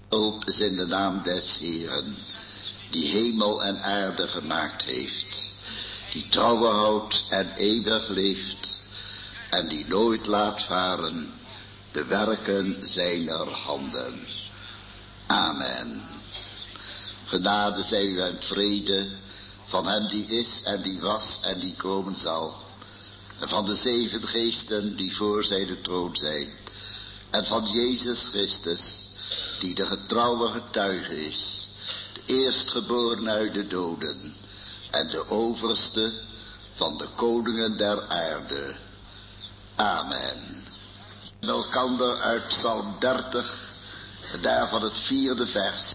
Hulp is in de naam des Heeren, die hemel en aarde gemaakt heeft, die trouwe houdt en eeuwig leeft, en die nooit laat varen de werken zijner handen. Amen. Genade zij u en vrede van hem die is en die was en die komen zal, en van de 7 geesten die voor zijn troon zijn, en van Jezus Christus, die de getrouwe getuige is, de eerstgeboren uit de doden, en de overste van de koningen der aarde. Amen. Elkander uit Psalm 30, daarvan het 4e vers.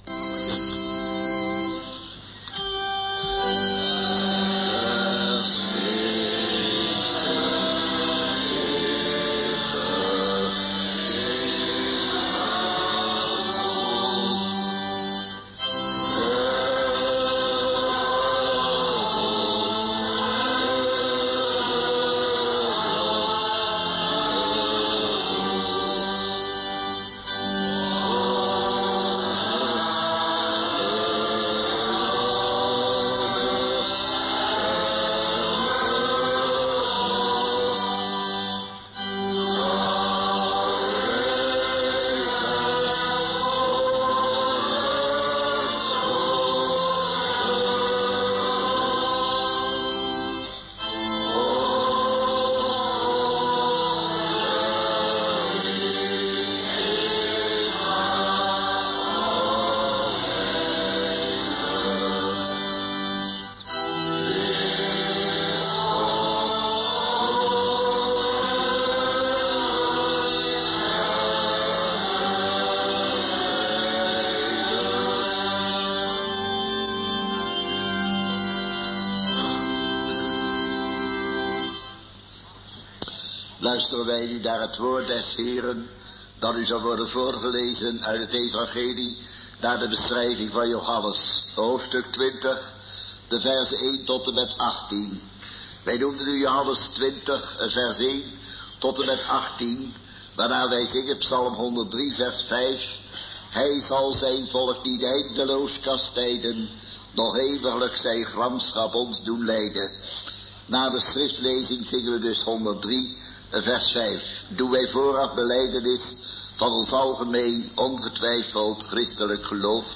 Luisteren wij nu naar het woord des Heeren, dat u zal worden voorgelezen uit het evangelie naar de beschrijving van Johannes, hoofdstuk 20, de versen 1 tot en met 18. Wij noemden nu Johannes 20, vers 1 tot en met 18, waarna wij zingen Psalm 103, vers 5. Hij zal zijn volk niet eindeloos kastijden, nog eeuwiglijk zijn gramschap ons doen lijden. Na de schriftlezing zingen we dus 103, vers 5. Doen wij vooraf belijdenis van ons algemeen, ongetwijfeld christelijk geloof.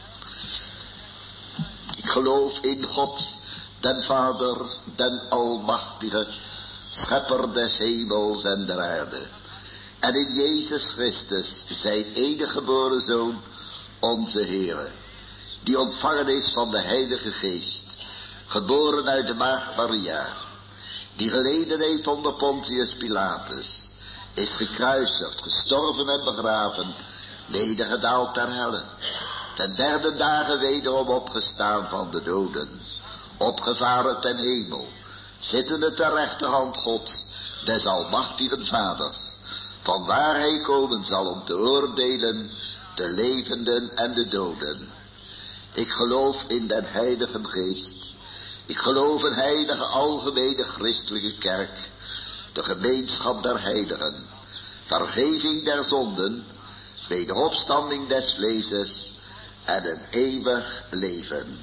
Ik geloof in God, den Vader, den Almachtige, schepper des hemels en der aarde. En in Jezus Christus, zijn enige geboren Zoon, onze Heere, die ontvangen is van de Heilige Geest, geboren uit de maagd Maria, die geleden heeft onder Pontius Pilatus, is gekruisigd, gestorven en begraven, nedergedaald ter helle, ten 3e dagen wederom opgestaan van de doden, opgevaren ten hemel, zittende ter rechterhand Gods, des almachtigen Vaders, van waar hij komen zal om te oordelen de levenden en de doden. Ik geloof in den Heilige Geest. Ik geloof een heilige algemene christelijke kerk, de gemeenschap der heiligen, vergeving der zonden, wederopstanding des vleeses en een eeuwig leven.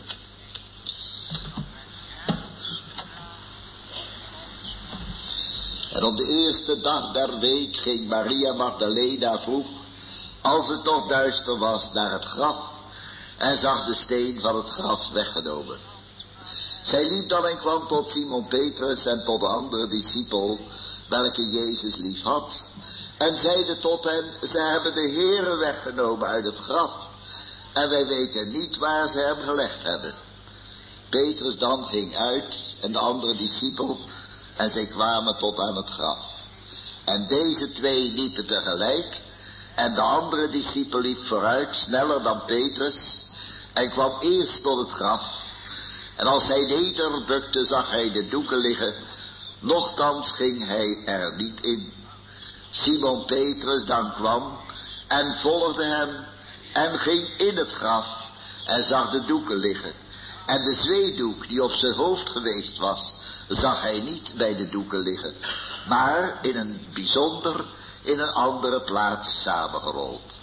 En op de eerste dag der week ging Maria Magdalena vroeg, als het nog duister was, naar het graf en zag de steen van het graf weggenomen. Zij liep dan en kwam tot Simon Petrus en tot de andere discipel, welke Jezus lief had, en zeide tot hen, zij hebben de Heere weggenomen uit het graf, en wij weten niet waar ze hem gelegd hebben. Petrus dan ging uit, en de andere discipel, en zij kwamen tot aan het graf. En deze 2 liepen tegelijk, en de andere discipel liep vooruit, sneller dan Petrus, en kwam eerst tot het graf. En als hij nederbukte, zag hij de doeken liggen, nochtans ging hij er niet in. Simon Petrus dan kwam en volgde hem en ging in het graf en zag de doeken liggen. En de zweedoek die op zijn hoofd geweest was, zag hij niet bij de doeken liggen, maar in een andere plaats samengerold.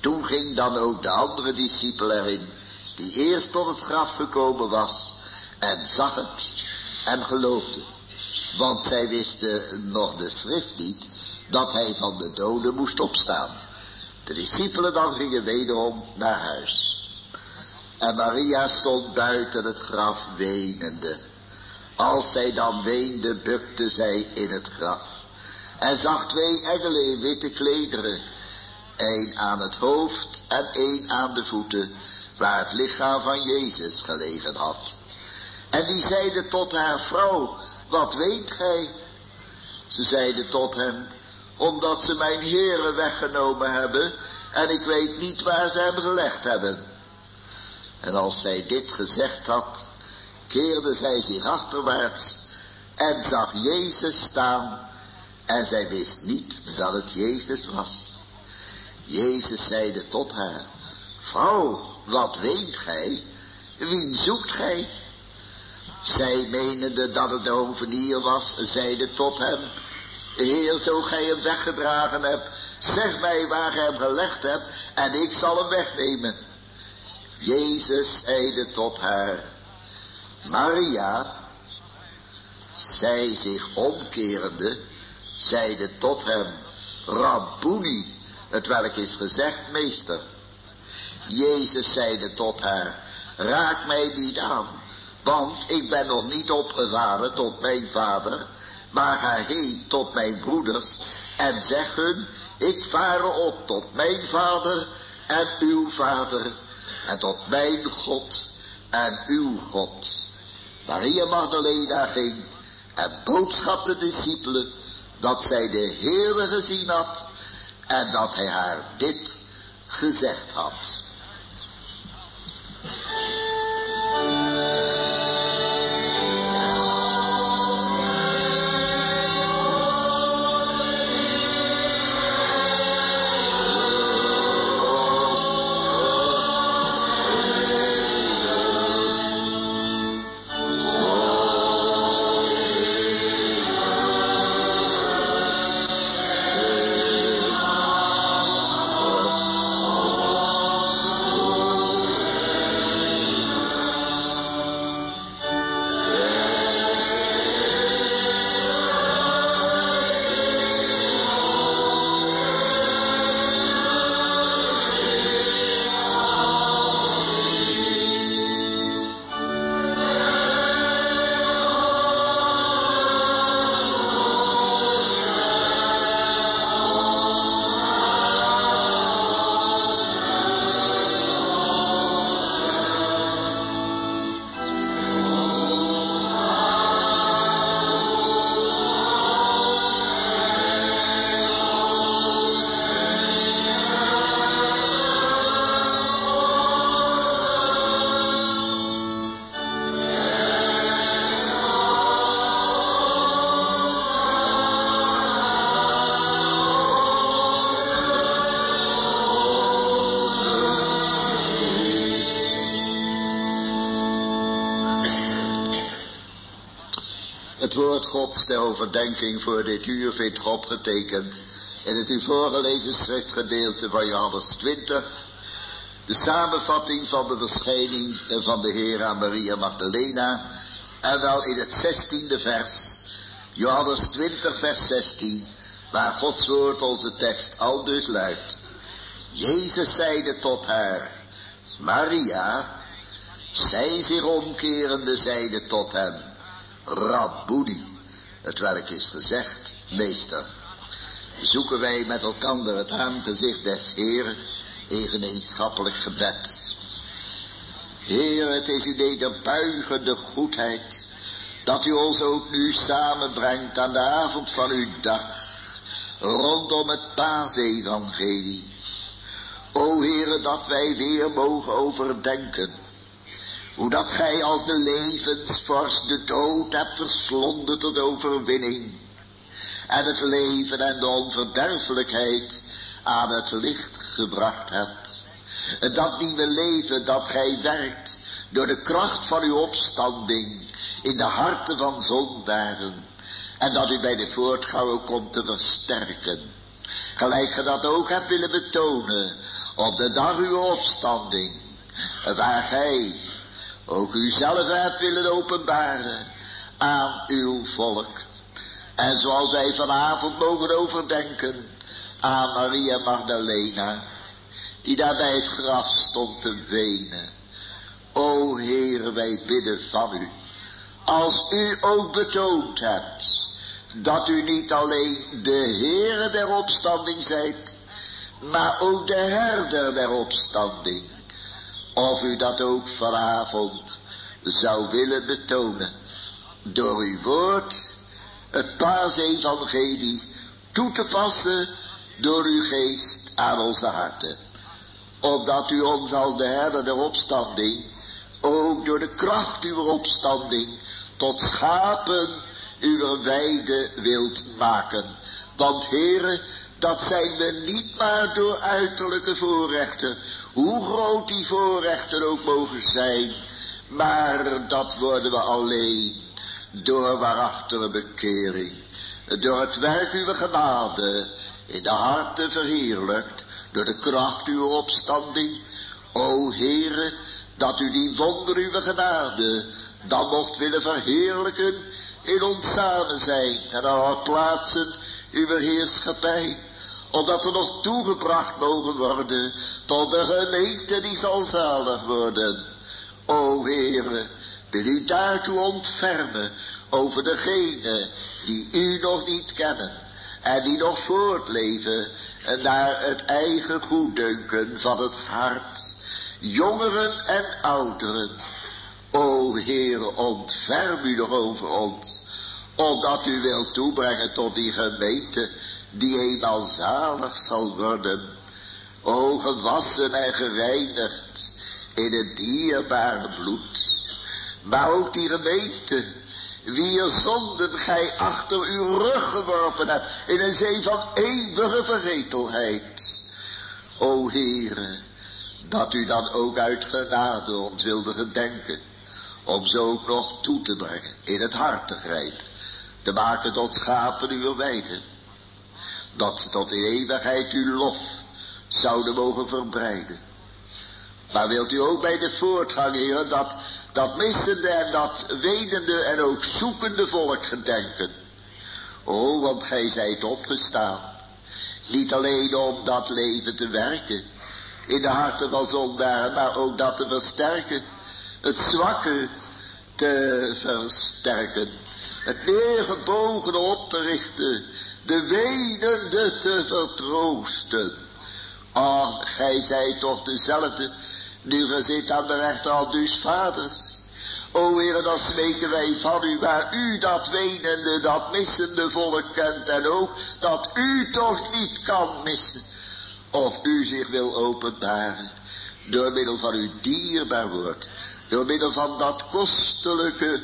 Toen ging dan ook de andere discipel erin, die eerst tot het graf gekomen was, en zag het en geloofde. Want zij wisten nog de schrift niet, dat hij van de doden moest opstaan. De discipelen dan gingen wederom naar huis. En Maria stond buiten het graf wenende. Als zij dan weende, bukte zij in het graf. En zag 2 engelen in witte klederen. 1 aan het hoofd en 1 aan de voeten, waar het lichaam van Jezus gelegen had. En die zeiden tot haar: vrouw, wat weent gij? Ze zeiden tot hem: omdat ze mijn Heere weggenomen hebben, en ik weet niet waar ze hem gelegd hebben. En als zij dit gezegd had, keerde zij zich achterwaarts en zag Jezus staan, en zij wist niet dat het Jezus was. Jezus zeide tot haar: vrouw, wat weent gij? Wien zoekt gij? Zij menende dat het de hovenier was, zeide tot hem: Heer, zo gij hem weggedragen hebt, zeg mij waar gij hem gelegd hebt, en ik zal hem wegnemen. Jezus zeide tot haar: Maria. Zij zich omkerende, zeide tot hem: Rabboni, het welk is gezegd, meester. Jezus zeide tot haar: raak mij niet aan, want ik ben nog niet opgevaren tot mijn vader, maar ga heen tot mijn broeders en zeg hun: ik vare op tot mijn vader en uw vader, en tot mijn God en uw God. Maria Magdalena ging en boodschap de discipelen dat zij de Heere gezien had en dat hij haar dit gezegd had. Het woord Gods ter overdenking voor dit uur vindt opgetekend in het u voorgelezen schriftgedeelte van Johannes 20, de samenvatting van de verschijning van de Heer aan Maria Magdalena, en wel in het 16e vers, Johannes 20 vers 16, waar Gods woord onze tekst aldus luidt: Jezus zeide tot haar: Maria. Zij zich omkerende zeide tot hem: Rabboni, het welk is gezegd, meester. Zoeken wij met elkander het aangezicht des Heeren in gemeenschappelijk gebed. Heer, het is uw nederbuigende goedheid dat u ons ook nu samenbrengt aan de avond van uw dag, rondom het Paasevangelie. O Heere, dat wij weer mogen overdenken hoe dat gij als de levensvorst de dood hebt verslonden tot overwinning, en het leven en de onverderfelijkheid aan het licht gebracht hebt. Dat nieuwe leven dat gij werkt door de kracht van uw opstanding in de harten van zondaren, en dat u bij de voortgang komt te versterken. Gelijk ge dat ook hebt willen betonen op de dag uw opstanding, waar gij ook uzelf hebt willen openbaren aan uw volk. En zoals wij vanavond mogen overdenken aan Maria Magdalena, die daar bij het graf stond te wenen. O Heere, wij bidden van u, als u ook betoond hebt dat u niet alleen de Heere der opstanding zijt, maar ook de herder der opstanding, of u dat ook vanavond zou willen betonen door uw woord, het Paasevangelie, toe te passen door uw geest aan onze harten. Opdat u ons als de herder der opstanding, ook door de kracht uw opstanding, tot schapen uw weide wilt maken. Want Heere, dat zijn we niet maar door uiterlijke voorrechten, hoe groot die voorrechten ook mogen zijn, maar dat worden we alleen door waarachtige bekering, door het werk uw genade in de harten verheerlijkt, door de kracht uw opstanding. O Heere, dat u die wonder uw genade dan mocht willen verheerlijken in ons samen zijn en alle plaatsen uw heerschappij, opdat er nog toegebracht mogen worden tot de gemeente die zal zalig worden. O Heere, wil u daartoe ontfermen over degenen die u nog niet kennen en die nog voortleven en naar het eigen goeddunken van het hart, jongeren en ouderen. O Heere, ontferm u nog over ons, omdat u wilt toebrengen tot die gemeente die eenmaal zalig zal worden. O, gewassen en gereinigd in het dierbare bloed. Maar ook die gemeente, wier zonden gij achter uw rug geworpen hebt in een zee van eeuwige vergetelheid. O Heere, dat u dan ook uit genade ons wilde gedenken, om ze ook nog toe te brengen, in het hart te grijpen, te maken tot schapen uw weide, dat ze tot in eeuwigheid uw lof zouden mogen verbreiden. Maar wilt u ook bij de voortgang, Heer, dat missende en dat wenende en ook zoekende volk gedenken. O, want gij zijt opgestaan, niet alleen om dat leven te werken in de harten van zondaren, maar ook dat te versterken, het zwakke te versterken, het neergebogene op te richten, de wenende te vertroosten. Ach, gij zijt toch dezelfde, nu ge zit aan de rechterhand uws vaders. O Heere, dan smeken wij van u, waar u dat wenende, dat missende volk kent, en ook dat u toch niet kan missen, of u zich wil openbaren, door middel van uw dierbaar woord, door middel van dat kostelijke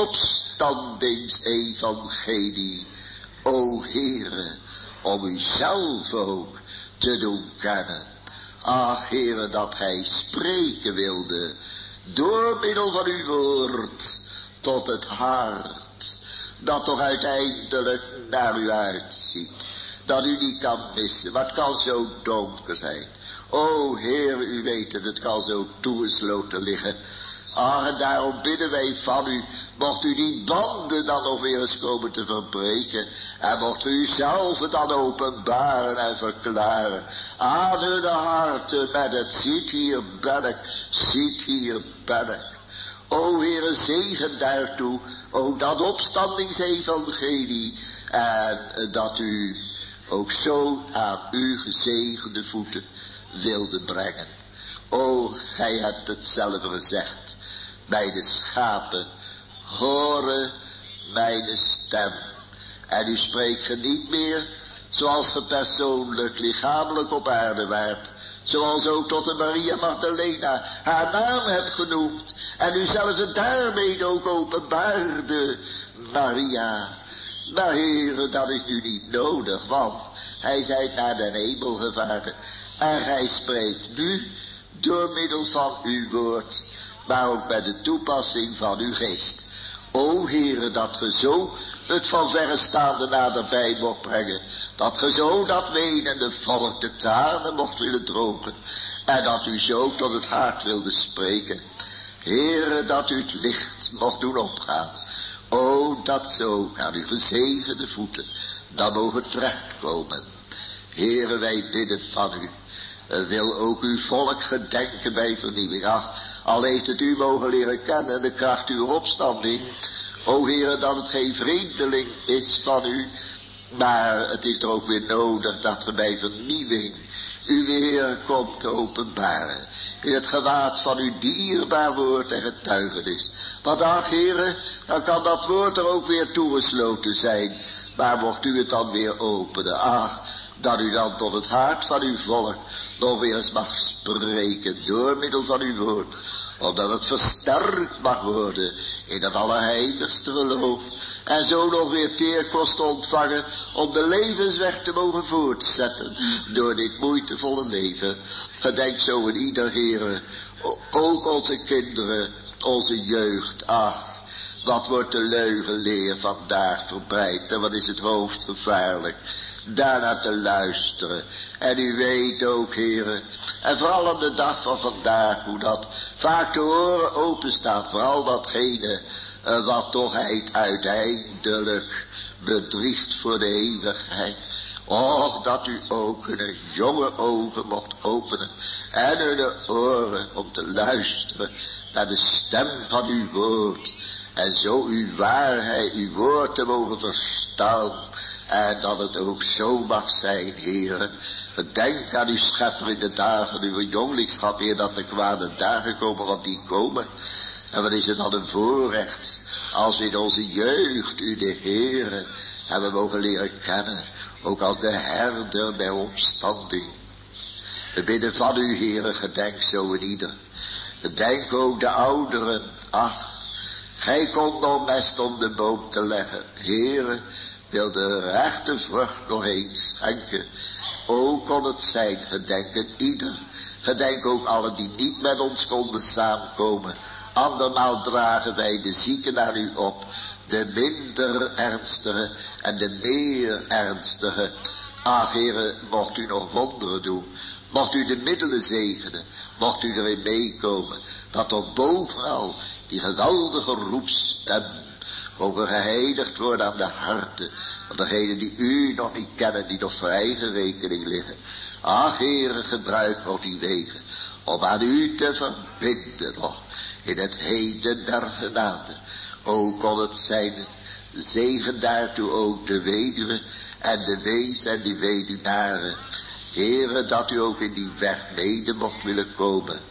opstandingsevangelie. O Heere, om uzelf ook te doen kennen. Ach Heere, dat gij spreken wilde, door middel van uw woord, tot het hart, dat toch uiteindelijk naar u uitziet, dat u niet kan missen, maar het kan zo donker zijn. O Heer, u weet het kan zo toegesloten liggen. Ach, en daarom bidden wij van u, mocht u die banden dan nog weer eens komen te verbreken, en mocht u zelf dan openbaren en verklaren aan hun harten met het ziet hier ben ik, ziet hier ben ik. O Heere, zegen daartoe, ook dat opstandingsevangelie, en dat u ook zo aan uw gezegende voeten wilde brengen. O, gij hebt het zelf gezegd, bij de schapen horen mijn stem. En u spreekt ge niet meer zoals ge persoonlijk lichamelijk op aarde waart, zoals ook tot de Maria Magdalena haar naam hebt genoemd en u zelf het daarmee ook openbaarde, Maria. Maar Heere, dat is nu niet nodig, want hij zijt naar den hemel gevaren en gij spreekt nu door middel van uw woord, maar ook bij de toepassing van uw geest. O Heere, dat ge zo het van verrestaande naderbij mocht brengen. Dat ge zo dat wenende volk de tranen mocht willen drogen. En dat u zo tot het hart wilde spreken. Heere, dat u het licht mocht doen opgaan. O, dat zo aan uw gezegende voeten dan mogen terechtkomen. Heere, wij bidden van u. Wil ook uw volk gedenken bij vernieuwing. Ach, al heeft het u mogen leren kennen, de kracht uw opstanding. O Heere, dat het geen vreemdeling is van u. Maar het is er ook weer nodig dat er bij vernieuwing u weer komt te openbaren. In het gewaad van uw dierbaar woord en getuigenis. Want ach Heere, dan kan dat woord er ook weer toegesloten zijn. Maar mocht u het dan weer openen. Ach, dat u dan tot het hart van uw volk nog weer eens mag spreken door middel van uw woord. Opdat het versterkt mag worden in het allerheiligste geloof. En zo nog weer teerkost ontvangen om de levensweg te mogen voortzetten door dit moeitevolle leven. Gedenk zo in ieder Heere, ook onze kinderen, onze jeugd. Ach, wat wordt de leugenleer vandaag verbreid en wat is het hoofd gevaarlijk. Daarnaar te luisteren. En u weet ook, Heere, en vooral aan de dag van vandaag, hoe dat vaak de oren openstaan, vooral datgene wat toch uiteindelijk bedriegt voor de eeuwigheid. Och, dat u ook hun jonge ogen mocht openen en hun oren om te luisteren naar de stem van uw woord. En zo uw waarheid, uw woord te mogen verstaan. En dat het ook zo mag zijn, Heere. Gedenk aan uw schepper in de dagen, uw jongelingschap, Heer, dat de kwade dagen komen, want die komen. En wat is het dan een voorrecht, als we in onze jeugd u de Heere hebben mogen leren kennen. Ook als de herder bij opstanding. We bidden van u, Heere, gedenk zo in ieder. Gedenk ook de ouderen. Ach, gij komt om mest om de boom te leggen. Heere, wil de rechte vrucht nog eens schenken. O, kon het zijn, gedenken ieder. Gedenk ook allen die niet met ons konden samenkomen. Andermaal dragen wij de zieken naar u op. De minder ernstige en de meer ernstige. Ach, Heere, mocht u nog wonderen doen. Mocht u de middelen zegenen. Mocht u erin meekomen. Dat er bovenal die geweldige roepstem mogen geheiligd worden aan de harten van degenen die u nog niet kennen, die nog voor eigen rekening liggen. Ach, Heere, gebruik nog die wegen om aan u te verbinden nog in het heden der genade. O, kon het zijn, zegen daartoe ook de weduwe en de wees en die weduwnaren. Heere, dat u ook in die weg mede mocht willen komen,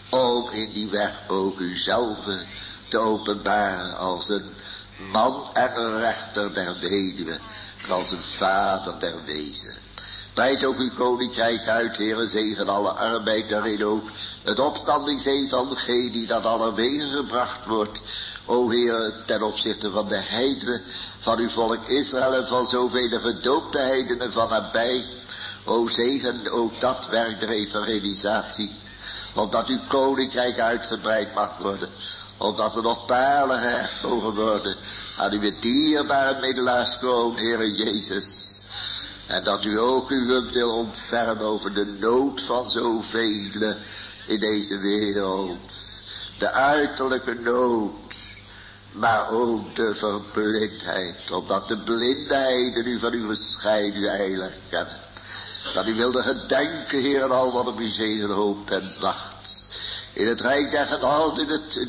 om in die weg ook uzelf te openbaren als een man en een rechter der weduwe, en als een vader der wezen. Breid ook uw koninkrijk uit, Heere, zegen alle arbeid daarin ook. Het opstandingsevangelie dat allerwege gebracht wordt. O Heere, ten opzichte van de heidenen, van uw volk Israël en van zoveel gedoopte heidenen van nabij. O zegen ook dat werk der evangelisatie. Opdat uw koninkrijk uitgebreid mag worden. Opdat er nog palen gehecht mogen worden aan uw dierbare middelaarskroon, Heere Jezus. En dat u ook uw wil ontfermen over de nood van zoveel in deze wereld. De uiterlijke nood, maar ook de verblindheid. Opdat de blindheid u van uw gescheiden, uw heilig kennen. Dat u wilde gedenken, Heer, aan al wat op uw zegen hoopt en wacht. In het rijk der genade,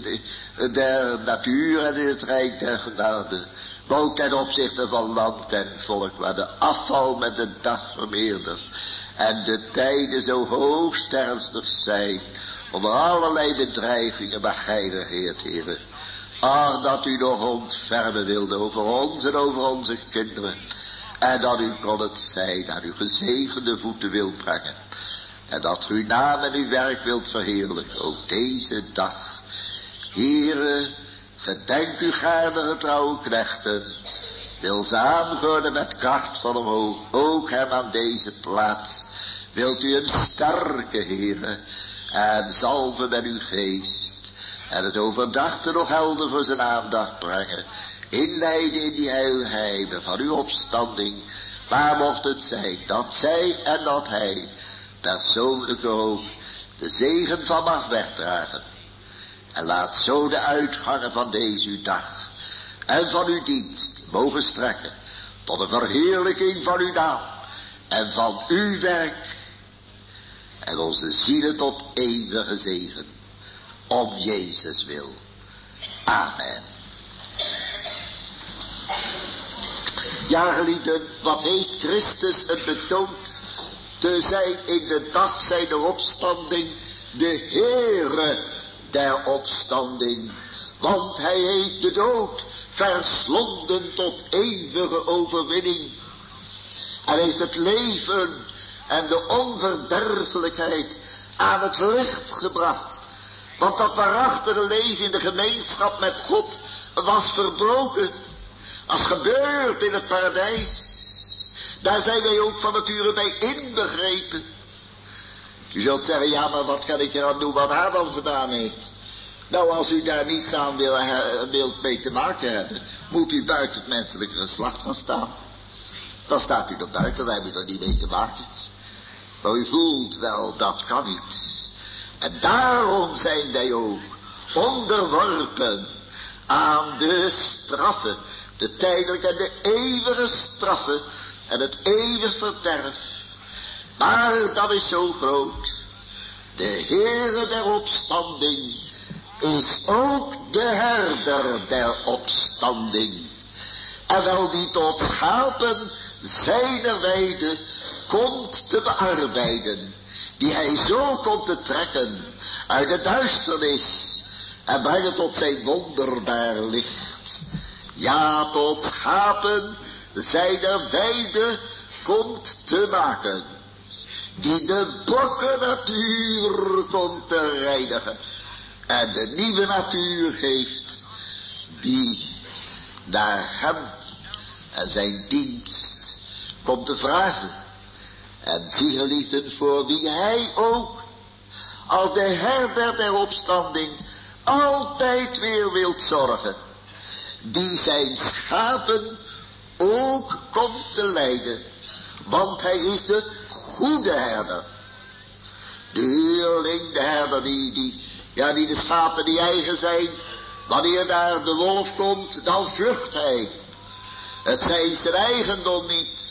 in der natuur en in het rijk der genade. Maar ook ten opzichte van land en volk, waar de afval met de dag vermeerdert. En de tijden zo hoogst ernstig zijn, onder allerlei bedreigingen, maar gij regeert, Heere. Ach, dat u nog ontfermen wilde over ons en over onze kinderen. En dat u kon het zijn, aan uw gezegende voeten wilt brengen. En dat uw naam en uw werk wilt verheerlijken, ook deze dag. Heere, gedenk uw gaarne getrouwe knechten. Wil ze aangorden met kracht van omhoog, ook hem aan deze plaats. Wilt u hem sterke, Heere, en zalven met uw geest. En het overdachte nog helder voor zijn aandacht brengen. inleiden in die heilheimen van uw opstanding. Waar mocht het zijn dat zij en dat hij persoonlijk ook de zegen van mag wegdragen. En laat zo de uitgangen van deze uw dag en van uw dienst mogen strekken tot een verheerlijking van uw naam en van uw werk. En onze zielen tot eeuwige zegen. Om Jezus wil. Amen. Ja, geliefden, wat heeft Christus het betoond te zijn in de dag zijner opstanding, de Heere der opstanding. Want hij heeft de dood verslonden tot eeuwige overwinning. En heeft het leven en de onverderfelijkheid aan het licht gebracht. Want dat waarachtige leven in de gemeenschap met God was verbroken. Als gebeurt in het paradijs. Daar zijn wij ook van nature bij inbegrepen. U zult zeggen, ja, maar wat kan ik eraan doen wat Adam gedaan heeft? Nou, als u daar niets aan wilt mee te maken hebben, moet u buiten het menselijke geslacht gaan staan. Dan staat u er buiten, dan heb je er niet mee te maken. Maar u voelt wel, dat kan niet. En daarom zijn wij ook onderworpen aan de straffen. De tijdelijke en de eeuwige straffen en het eeuwig verderf. Maar dat is zo groot. De Heere der opstanding is ook de herder der opstanding. En wel die tot schapen zijner weide komt te bearbeiden. Die hij zo komt te trekken uit de duisternis en brengen tot zijn wonderbaar licht. Ja, tot schapen zijner weide komt te maken. Die de bokke natuur komt te reinigen. En de nieuwe natuur geeft. Die naar hem en zijn dienst komt te vragen. En zie geliefden, voor wie hij ook als de herder der opstanding altijd weer wilt zorgen. Die zijn schapen ook komt te leiden. Want hij is de goede herder. De huurling, de herder die de schapen die eigen zijn. Wanneer daar de wolf komt, dan vlucht hij. Het zijn zijn eigendom niet.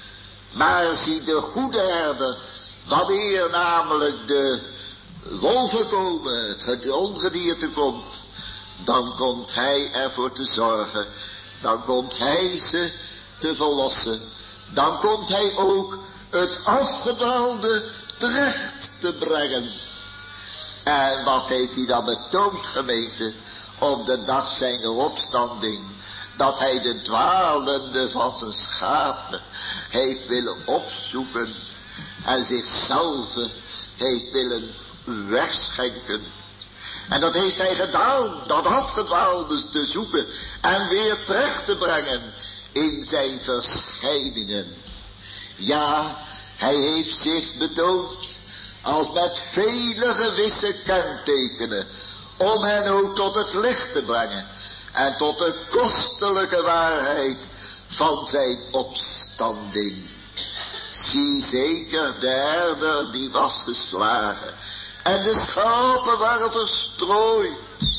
Maar zie de goede herder, wanneer namelijk de wolven komen, het ongedierte komt, dan komt hij ervoor te zorgen. Dan komt hij ze te verlossen. Dan komt hij ook het afgedwaalde terecht te brengen. En wat heeft hij dan betoond, gemeente, op de dag zijner opstanding? Dat hij de dwalende van zijn schapen heeft willen opzoeken en zichzelf heeft willen wegschenken. En dat heeft hij gedaan, dat afgedwaalde te zoeken en weer terecht te brengen in zijn verschijningen. Ja, hij heeft zich betoond als met vele gewisse kentekenen, om hen ook tot het licht te brengen en tot de kostelijke waarheid van zijn opstanding. Zie zeker, de herder die was geslagen en de schapen waren verstrooid.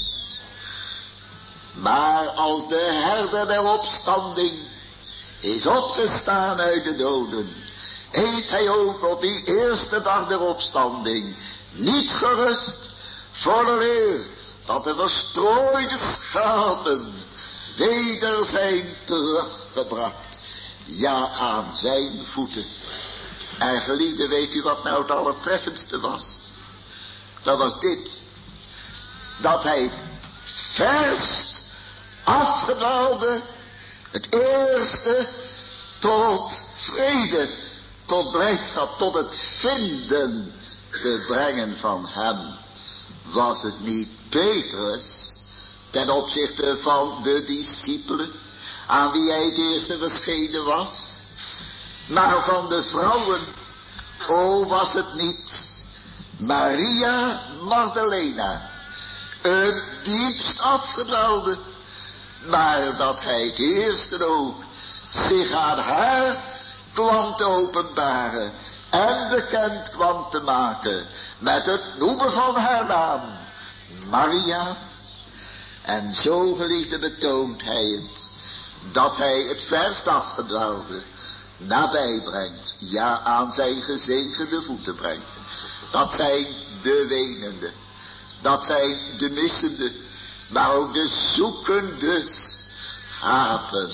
Maar als de herder der opstanding is opgestaan uit de doden, heeft hij ook op die eerste dag der opstanding niet gerust voor de leer dat de verstrooide schapen weder zijn teruggebracht, ja, aan zijn voeten. En geliefden, weet u wat nou het allertreffendste was? Dat was dit, dat hij verst afgedwaalde, het eerste tot vrede, tot blijdschap, tot het vinden te brengen van hem. Was het niet Petrus ten opzichte van de discipelen aan wie hij het eerste verschenen was? Maar van de vrouwen, o, was het niet Maria Magdalena, het diepst afgedwaalde, maar dat hij het eerste ook zich aan haar kwam te openbaren en bekend kwam te maken met het noemen van haar naam, Maria. En zo, geliefde, betoont hij het, dat hij het verst afgedwaalde nabij brengt, ja, aan zijn gezegende voeten brengt. Dat zijn de wenende, dat zijn de missende, maar ook de zoekende schapen.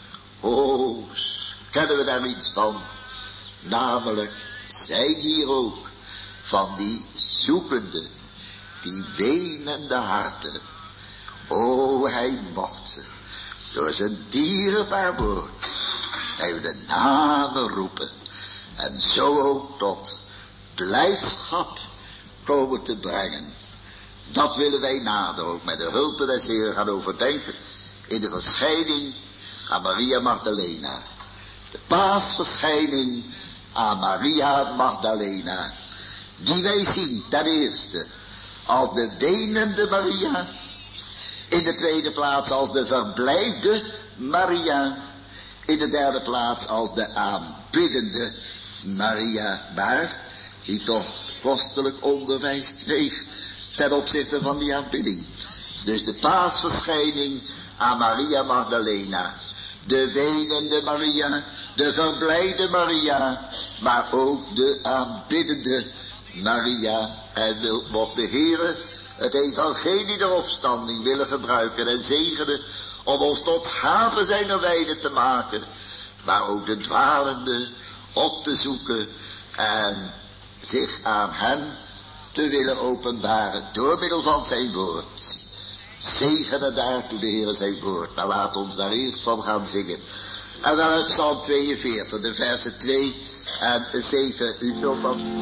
O, kennen we daar iets van? Namelijk, zijn hier ook van die zoekende, die wenende harten. O, hij mocht ze door zijn dierbaar woord hij de namen roepen en zo ook tot blijdschap komen te brengen. Dat willen wij nader ook met de hulp des Heeren gaan overdenken in de verschijning aan Maria Magdalena. De paasverschijning aan Maria Magdalena, die wij zien ten eerste als de wenende Maria, in de tweede plaats als de verblijde Maria, in de derde plaats als de aanbiddende Maria, maar die toch kostelijk onderwijs kreeg ten opzichte van die aanbidding. Dus de paasverschijning aan Maria Magdalena, de wenende Maria, de verblijde Maria, maar ook de aanbiddende Maria. En mocht de Heere het evangelie der opstanding willen gebruiken en zegenen om ons tot schapen zijner weide te maken, maar ook de dwalende op te zoeken en zich aan hen te willen openbaren door middel van zijn woord. Zegenen daartoe de Heere zijn woord. Maar laat ons daar eerst van gaan zingen. En wel uit Psalm 42, de versen 2 en 7. U zult dan...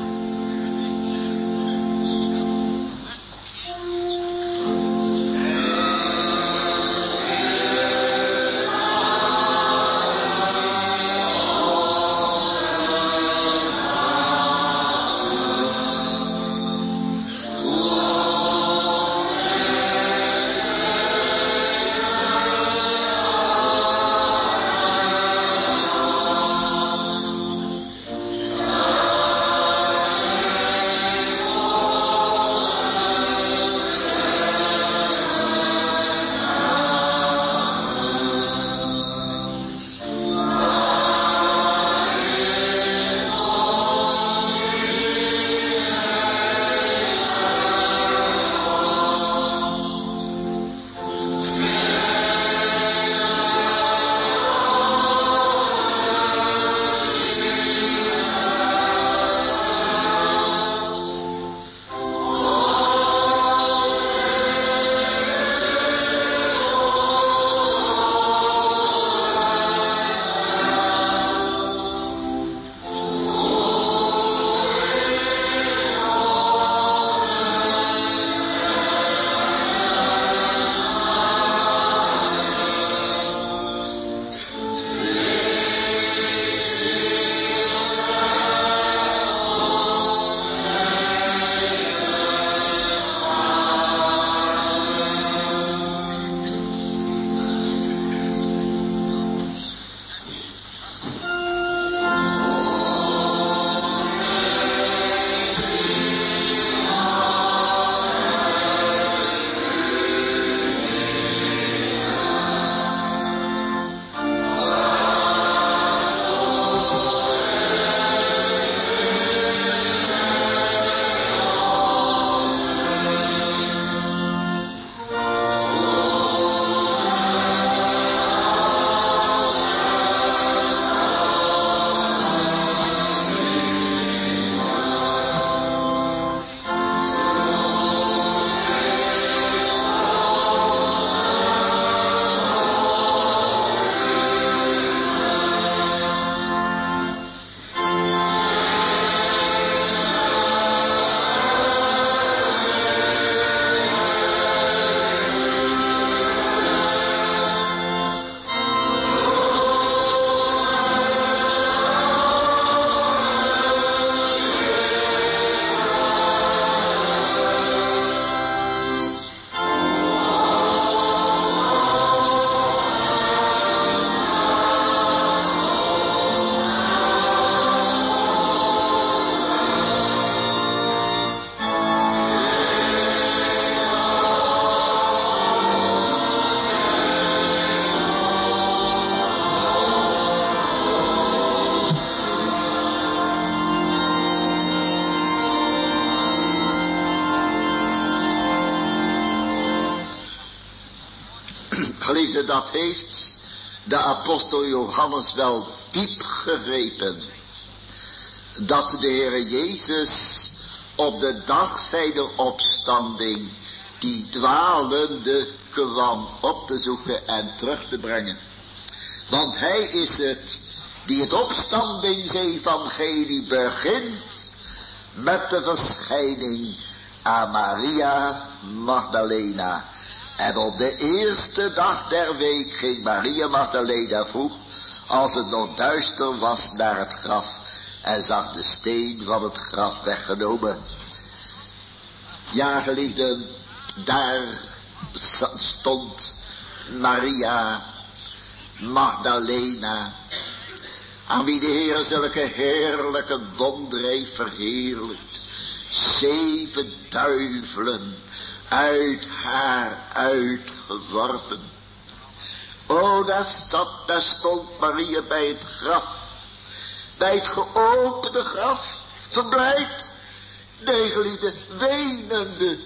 dat heeft de apostel Johannes wel diep gegrepen. Dat de Heere Jezus op de dag zijner opstanding die dwalende kwam op te zoeken en terug te brengen. Want hij is het die het opstandingsevangelie begint met de verschijning aan Maria Magdalena. En op de eerste dag der week ging Maria Magdalena vroeg, als het nog duister was, naar het graf en zag de steen van het graf weggenomen. Ja, geliefden, daar stond Maria Magdalena, aan wie de Heer zulke heerlijke wonderen heeft verheerlijkt. 7 duivelen uit haar uitgeworpen. Oh, daar stond Maria bij het graf, bij het geopende graf, verblijd, geliefden, wenende.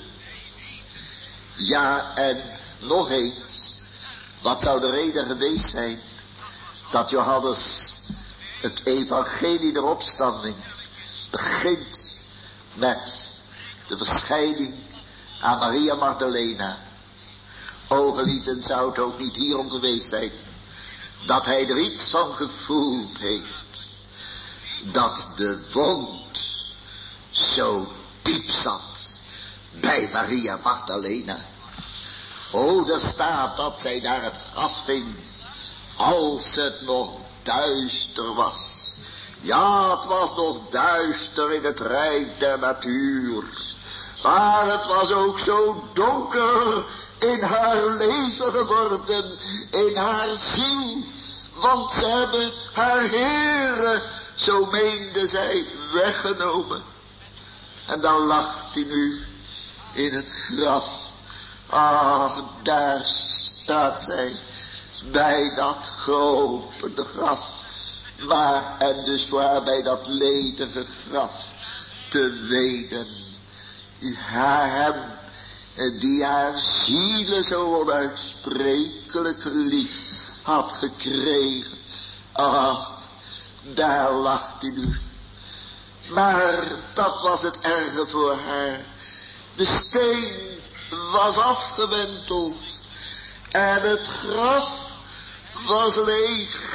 Ja, en nog eens, wat zou de reden geweest zijn dat Johannes het evangelie der opstanding begint met de verschijning aan Maria Magdalena? O geliefden, zou het ook niet hierom geweest zijn dat hij er iets van gevoeld heeft, dat de wond zo diep zat bij Maria Magdalena. O, er staat dat zij naar het graf ging als het nog duister was. Ja, het was nog duister in het rijk der natuur, maar het was ook zo donker in haar leven geworden, in haar ziel, want ze hebben haar Heere, zo meende zij, weggenomen. En dan lag hij nu in het graf. Ach, daar staat zij bij dat geopende graf, maar en dus waar bij dat ledige graf te wenen. Hem die haar zielen zo onuitsprekelijk lief had gekregen. Ach, daar lag hij nu. Maar dat was het erge voor haar. De steen was afgewenteld en het graf was leeg.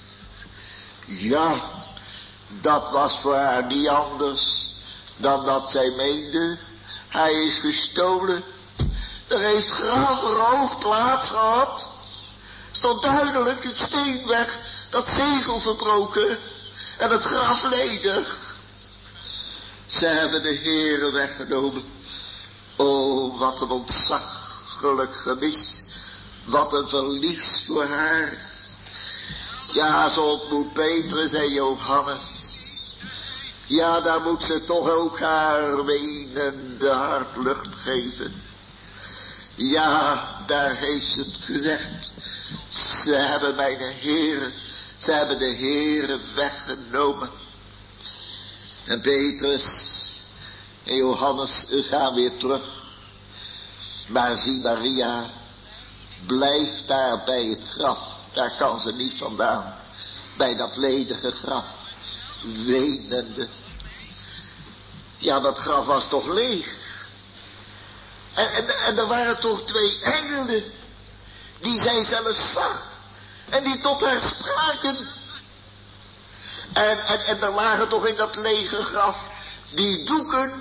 Ja, dat was voor haar niet anders dan dat zij meende, hij is gestolen. Er heeft grafroof plaats gehad. Stond duidelijk, het steen weg, dat zegel verbroken en het graf ledig. Ze hebben de Heere weggenomen. Oh, wat een ontzaglijk gemis. Wat een verlies voor haar. Ja, ze ontmoet Petrus en Johannes. Ja, daar moet ze toch ook haar wenende hart lucht geven. Ja, daar heeft ze het gezegd. Ze hebben mijn Heere, ze hebben de Heere weggenomen. En Petrus en Johannes gaan weer terug. Maar zie, Maria blijft daar bij het graf. Daar kan ze niet vandaan. Bij dat ledige graf. Wenende. Ja, dat graf was toch leeg. En er waren toch 2 engelen. Die zij zelf zag. En die tot haar spraken. En er lagen toch in dat lege graf die doeken.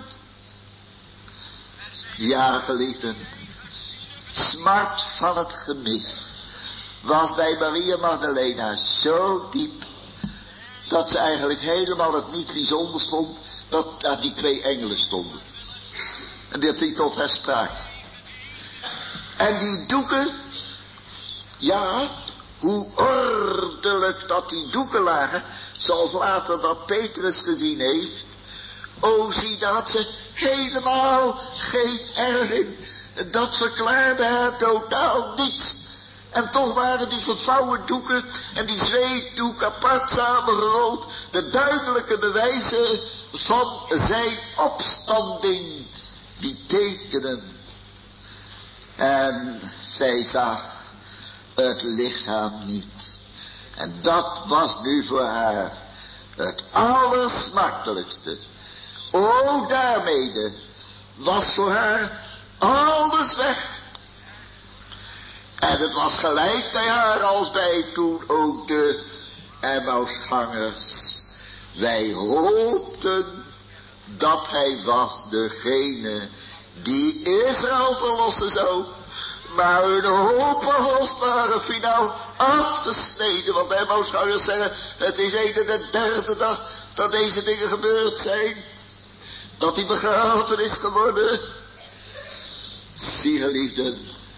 Ja, geliefden. Smart van het gemis was bij Maria Magdalena zo diep, dat ze eigenlijk helemaal het niet bijzonder vond dat daar die 2 engelen stonden. En dat die tot haar spraken. En die doeken, ja, hoe ordelijk dat die doeken lagen, zoals later dat Petrus gezien heeft. O, zie, daar had ze helemaal geen erg in. Dat verklaarde haar totaal niets. En toch waren die gevouwen doeken en die zweetdoek apart samengerold de duidelijke bewijzen van zijn opstanding. Die tekenen. En zij zag het lichaam niet. En dat was nu voor haar het allersmartelijkste. Ook daarmede was voor haar alles weg. En het was gelijk bij haar als bij toen ook de Emmausgangers. Wij hoopten dat hij was degene die Israël verlossen zou. Maar hun hopen waren finaal afgesneden. Want de Emmausgangers zeggen, het is de derde dag dat deze dingen gebeurd zijn. Dat hij begraven is geworden. Zie geliefden,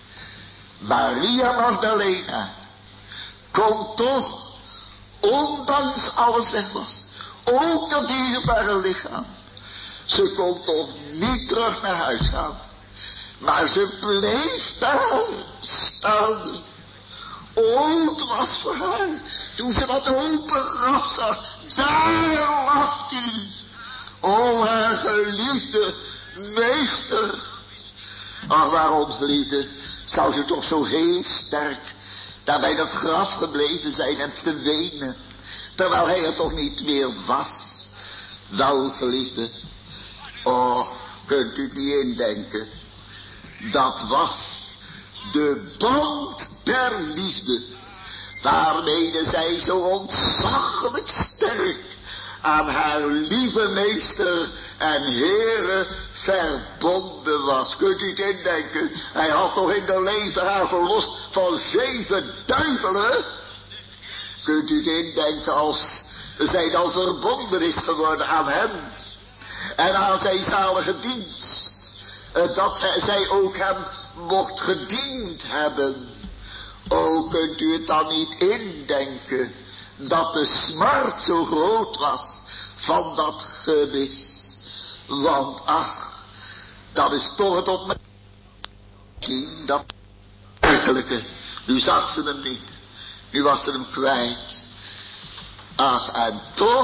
Maria Magdalena kon toch, ondanks alles weg was, ook dat dierbare lichaam, ze kon toch niet terug naar huis gaan. Maar ze bleef daar staan. O, het was voor haar, toen ze dat open graf zag, daar lag hij. O, haar geliefde meester. Ach, waarom, geliefde, zou ze toch zo heel sterk daar bij dat graf gebleven zijn en te wenen, terwijl hij er toch niet meer was. Wel, geliefde, oh, kunt u het niet indenken, dat was de band der liefde, waarmede zij zo ontzaglijk sterk aan haar lieve meester en Heere verbonden was. Kunt u het indenken? Hij had toch in de leven haar verlost van 7 duivelen? Kunt u het indenken als zij dan verbonden is geworden aan hem en aan zijn zalige dienst, dat zij ook hem mocht gediend hebben? O, kunt u het dan niet indenken dat de smart zo groot was van dat gemis? Want ach, dat is toch het opmerking, dat werkelijke. Nu zag ze hem niet, nu was ze hem kwijt. Ach, en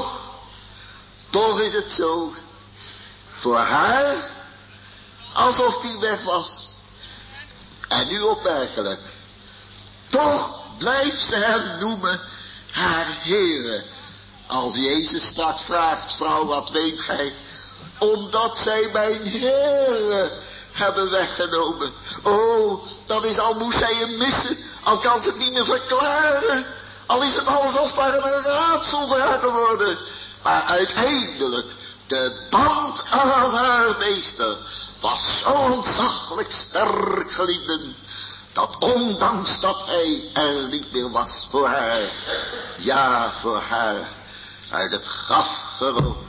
toch is het zo, voor haar, alsof die weg was. En nu opmerkelijk, toch blijft ze hem noemen haar Heere. Als Jezus straks vraagt, vrouw, wat weet gij? Omdat zij mijn Heere hebben weggenomen. Oh, dat is, al moest zij hem missen, al kan ze het niet meer verklaren. Al is het alles als het ware een raadsel voor haar geworden. Maar uiteindelijk, de band aan haar meester was zo ontzaglijk sterk, geliefden, dat ondanks dat hij er niet meer was voor haar, ja, voor haar, uit het graf geroofd,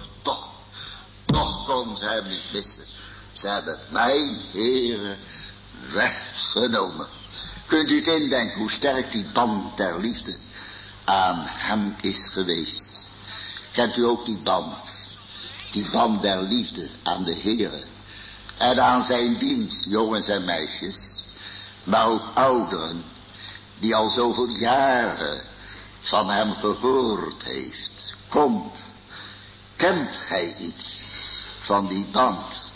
toch kon ze hem niet missen. Ze hebben mijn Heere weggenomen. Kunt u het indenken hoe sterk die band der liefde aan hem is geweest? Kent u ook die band der liefde aan de Heere en aan zijn dienst, jongens en meisjes, maar ook ouderen, die al zoveel jaren van hem gehoord heeft? Komt, kent gij iets van die band?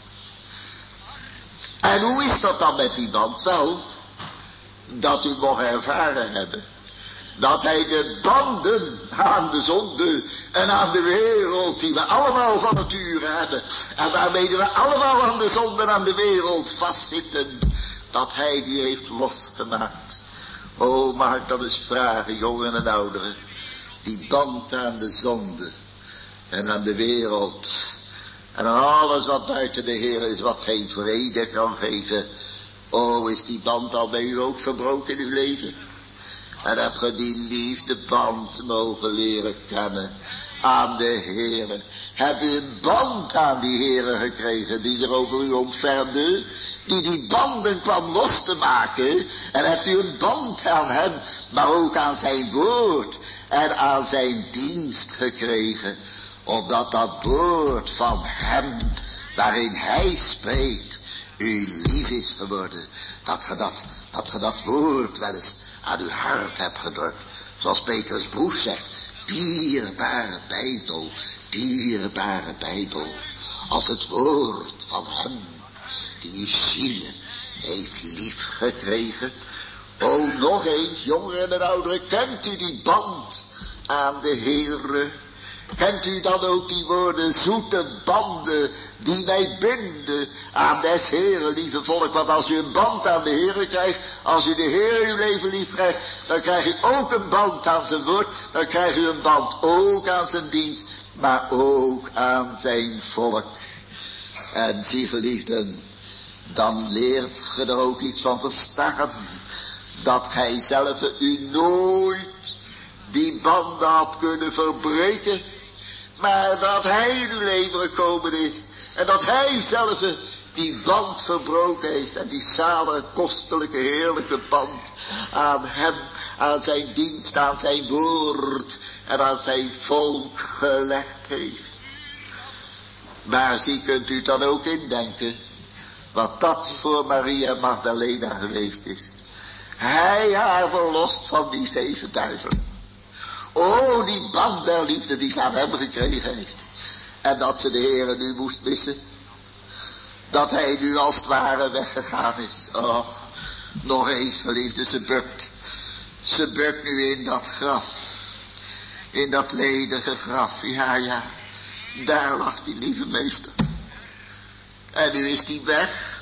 En hoe is dat dan met die band? Wel, dat u mocht ervaren hebben dat hij de banden aan de zonde en aan de wereld, die we allemaal van nature hebben, en waarmee we allemaal aan de zonde en aan de wereld vastzitten, dat hij die heeft losgemaakt. O, mag ik dat eens vragen, jongeren en ouderen, die band aan de zonde en aan de wereld en aan alles wat buiten de Heer is, wat geen vrede kan geven. O, is die band al bij u ook verbroken in uw leven? En heb ge die liefdeband mogen leren kennen aan de Heere? Heb u een band aan die Heere gekregen die zich over u ontfermde, die banden kwam los te maken? En hebt u een band aan hem, maar ook aan zijn woord en aan zijn dienst gekregen, opdat dat woord van hem, waarin hij spreekt, u lief is geworden, dat ge dat woord wel eens aan uw hart hebt gedrukt, zoals Petrus Broes zegt, dierbare Bijbel, als het woord van hem, die uw zielen heeft lief gekregen. O, nog eens, jongeren en ouderen, kent u die band aan de Heere? Kent u dan ook die woorden, zoete banden die mij binden aan des Heeren, lieve volk? Want als u een band aan de Heere krijgt, als u de Heer uw leven lief krijgt, dan krijg u ook een band aan zijn woord, dan krijg u een band ook aan zijn dienst, maar ook aan zijn volk. En zie geliefden, dan leert ge er ook iets van verstaan, dat gij zelf u nooit die banden had kunnen verbreken, maar dat hij in uw leven gekomen is en dat hij zelf die band verbroken heeft en die zalige, kostelijke, heerlijke band aan hem, aan zijn dienst, aan zijn woord en aan zijn volk gelegd heeft. Maar zie, kunt u dan ook indenken wat dat voor Maria Magdalena geweest is. Hij haar verlost van die 7 duivelen. O, die band der liefde die ze aan hem gekregen heeft. En dat ze de Heere nu moest missen. Dat hij nu als het ware weggegaan is. Oh, nog eens geliefde, ze bukt. Ze bukt nu in dat graf. In dat ledige graf, ja. Daar lag die lieve meester. En nu is die weg.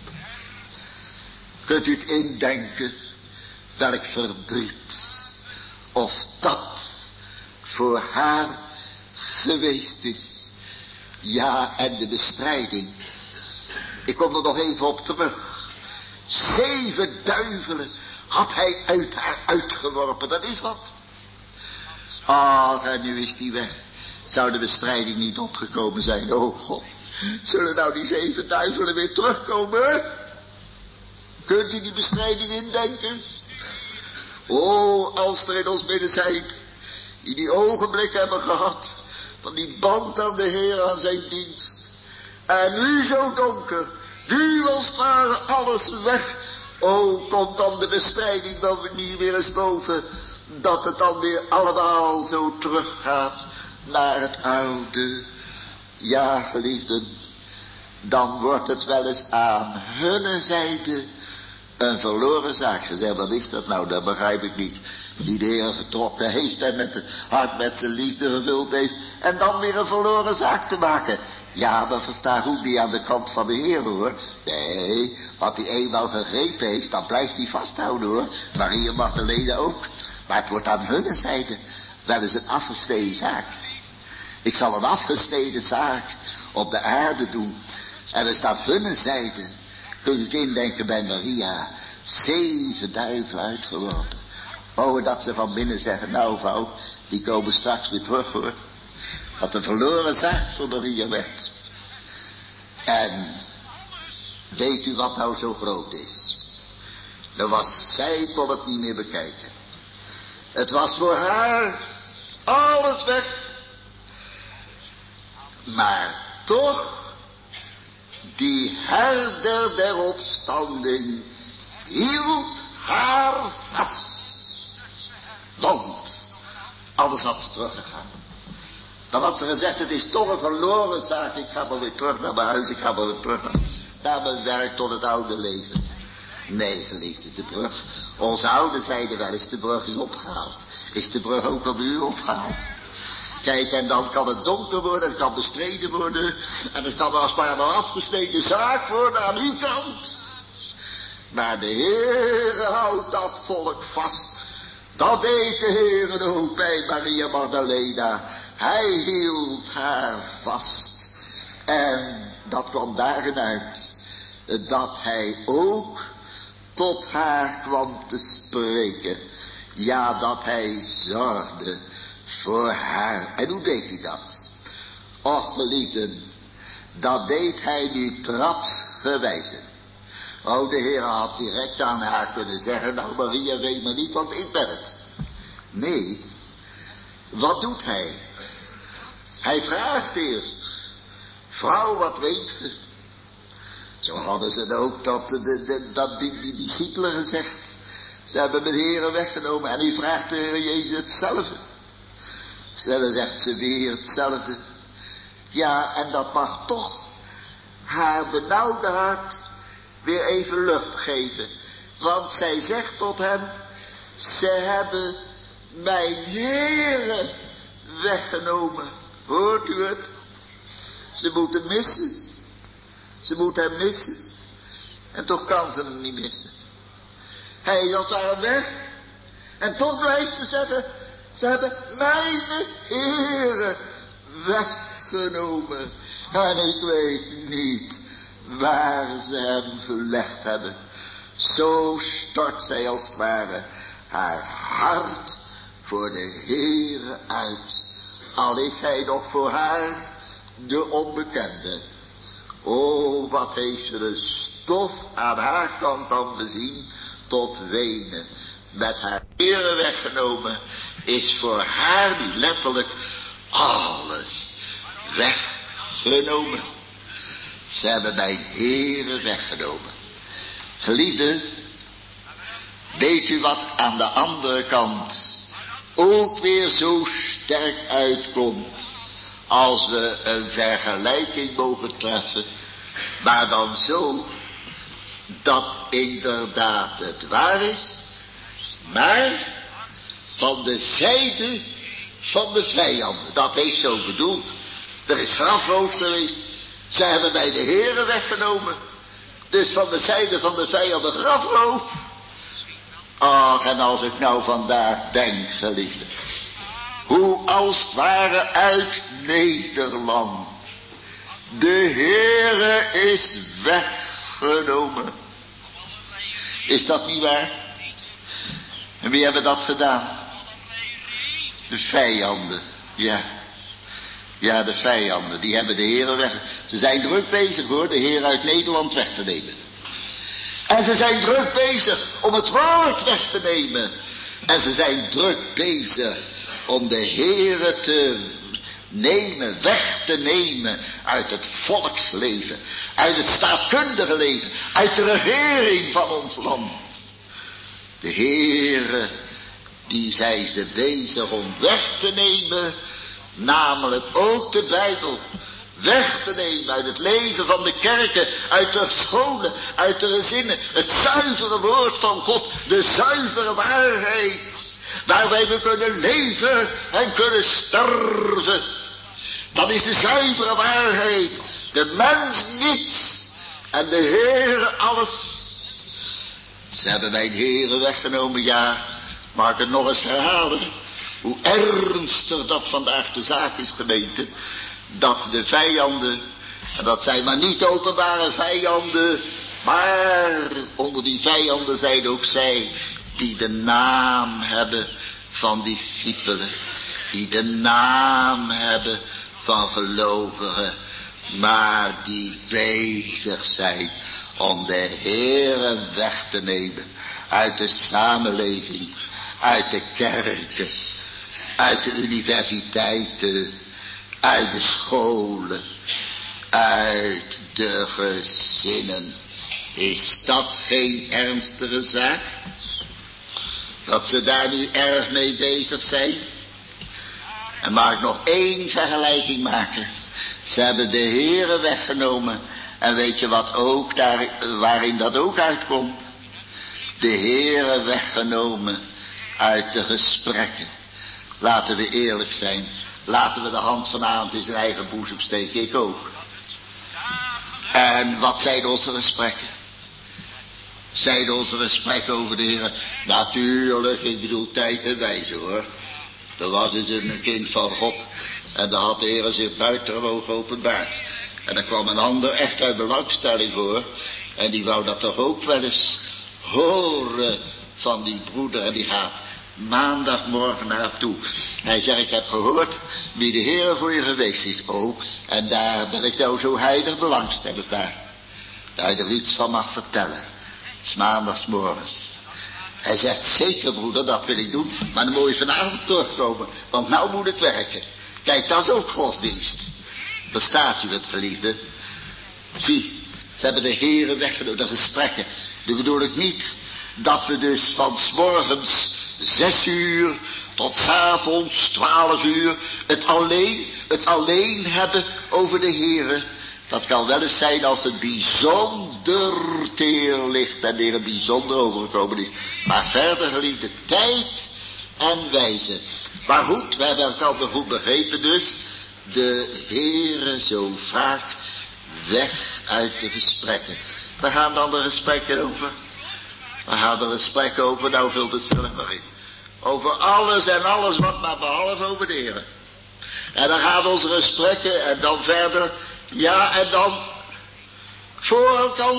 Kunt u het indenken, welk verdriet of dat voor haar geweest is. Ja, en de bestrijding. Ik kom er nog even op terug. 7 duivelen had hij uit haar uitgeworpen, dat is wat. Ach, en nu is die weg. Zou de bestrijding niet opgekomen zijn? Oh God, zullen nou die 7 duivelen weer terugkomen? Kunt u die bestrijding indenken? Oh, als er in ons midden zijn die ogenblik hebben gehad van die band aan de Heer, aan zijn dienst. En nu zo donker, nu als het ware alles weg. Oh, komt dan de bestrijding dan niet weer eens boven, dat het dan weer allemaal zo teruggaat naar het oude. Ja, geliefden, dan wordt het wel eens aan hunne zijde een verloren zaak gezegd. Wat is dat nou? Dat begrijp ik niet. Die de Heer getrokken heeft en met het hart met zijn liefde gevuld heeft. En dan weer een verloren zaak te maken. Ja, maar versta goed, die aan de kant van de Heer, hoor. Nee, wat hij eenmaal gegrepen heeft, dan blijft hij vasthouden, hoor. Maria Magdalena ook. Maar het wordt aan hunne zijde wel eens een afgesneden zaak. Ik zal een afgesneden zaak op de aarde doen. En er staat hunne zijde. Kun je het indenken bij Maria. 7 duivelen uitgeworpen. Oh, dat ze van binnen zeggen, nou vrouw, die komen straks weer terug, hoor. Wat een verloren zaak voor Maria werd. En weet u wat nou zo groot is? Zij kon het niet meer bekijken. Het was voor haar alles weg. Maar toch, die herder der opstanding hield haar vast. Want anders had ze teruggegaan. Dan had ze gezegd, het is toch een verloren zaak. Ik ga maar weer terug naar mijn huis. Ik ga maar weer terug naar mijn werk tot het oude leven. Nee, geliefde, de brug. Onze ouders zeiden wel eens, de brug is opgehaald. Is de brug ook al bij u opgehaald? Kijk, en dan kan het donker worden, het kan bestreden worden. En het kan als het maar een afgesneden zaak worden aan uw kant. Maar de Heere houdt dat volk vast. Dat deed de Heere ook bij Maria Magdalena. Hij hield haar vast. En dat kwam daarin uit dat hij ook tot haar kwam te spreken. Ja, dat hij zorgde voor haar. En hoe deed hij dat? Och, geliefden, dat deed hij nu trapsgewijze. Oh, de Heer had direct aan haar kunnen zeggen, nou Maria, weet me niet, want ik ben het. Nee, wat doet hij? Hij vraagt eerst, vrouw, wat weet ge? Zo hadden ze ook die discipelen gezegd. Ze hebben de Heer weggenomen en u vraagt de Heer Jezus hetzelfde. Dan zegt ze weer hetzelfde. Ja, en dat mag toch haar benauwde hart weer even lucht geven. Want zij zegt tot hem, ze hebben mijn Heere weggenomen. Hoort u het? Ze moeten missen. Ze moet hem missen. En toch kan ze hem niet missen. Hij is als het ware weg. En toch blijft ze zeggen, ze hebben mijn Heere weggenomen. En ik weet niet waar ze hem gelegd hebben. Zo stort zij als het ware haar hart voor de Heere uit. Al is hij nog voor haar de onbekende. O, wat heeft ze de stof aan haar kant dan bezien tot wenen. Met haar Heere weggenomen is voor haar nu letterlijk alles weggenomen. Ze hebben mijn Heere weggenomen. Geliefden, weet u wat aan de andere kant ook weer zo sterk uitkomt, als we een vergelijking mogen treffen, maar dan zo dat inderdaad het waar is, maar van de zijde van de vijanden. Dat heeft zo bedoeld. Er is grafroof geweest. Ze hebben bij de Heere weggenomen. Dus van de zijde van de vijanden grafroof. Ach, en als ik nou vandaag denk, geliefde, hoe als het ware uit Nederland de Heere is weggenomen. Is dat niet waar? En wie hebben dat gedaan? De vijanden, ja. Ja, de vijanden, die hebben de Heere weg. Ze zijn druk bezig hoor, de Heer uit Nederland weg te nemen. En ze zijn druk bezig om het woord weg te nemen. En ze zijn druk bezig om de Heere te nemen, weg te nemen uit het volksleven, uit het staatkundige leven, uit de regering van ons land. De Heere, die zijn ze bezig om weg te nemen, namelijk ook de Bijbel, weg te nemen uit het leven van de kerken, uit de scholen, uit de gezinnen, het zuivere woord van God, de zuivere waarheid, waarbij we kunnen leven en kunnen sterven. Dat is de zuivere waarheid, de mens niets en de Heer alles. Ze hebben mijn Heere weggenomen, ja, mag ik het nog eens herhalen, hoe ernstig dat vandaag de zaak is, gemeente, dat de vijanden, en dat zijn maar niet openbare vijanden, maar onder die vijanden zijn ook zij die de naam hebben van discipelen, die de naam hebben van gelovigen, maar die bezig zijn om de Heere weg te nemen uit de samenleving, uit de kerken, uit de universiteiten, uit de scholen, uit de gezinnen. Is dat geen ernstige zaak? Dat ze daar nu erg mee bezig zijn? En mag ik nog één vergelijking maken? Ze hebben de Heere weggenomen. En weet je wat ook daar, waarin dat ook uitkomt? De Heere weggenomen uit de gesprekken. Laten we eerlijk zijn. Laten we de hand vanavond in zijn eigen boezem steken. Ik ook. En wat zijn onze gesprekken? Zijn onze gesprekken over de Heer? Natuurlijk, ik bedoel tijd en wijze hoor. Er was eens een kind van God. En daar had de Heer zich buitengewoon geopenbaard. En er kwam een ander echt uit belangstelling voor. En die wou dat toch ook wel eens horen van die broeder. En die gaat maandagmorgen naartoe. Hij zegt, ik heb gehoord wie de Heer voor je geweest is. Oh, en daar ben ik nou zo heilig belangstellend naar. Dat je er iets van mag vertellen. 's maandagsmorgens. Hij zegt, zeker broeder, dat wil ik doen. Maar dan moet je vanavond terugkomen. Want nou moet ik werken. Kijk, dat is ook godsdienst. Verstaat u het, geliefde? Zie, ze hebben de Heere weggenomen, de gesprekken. Dat bedoel ik niet dat we dus van 's morgens 6 uur tot 's avonds 12 uur het alleen hebben over de Heere. Dat kan wel eens zijn als het bijzonder teer ligt en de Heer bijzonder overgekomen is. Maar verder geliefde, tijd en wijze. Maar goed, we hebben elkaar goed begrepen dus. De Heere zo vaak weg uit de gesprekken. We gaan dan de gesprekken over. We gaan de gesprekken over, nou vult het zelf maar in. Over alles en alles wat maar behalve over de Heere. En dan gaan onze gesprekken en dan verder. Ja, en dan voor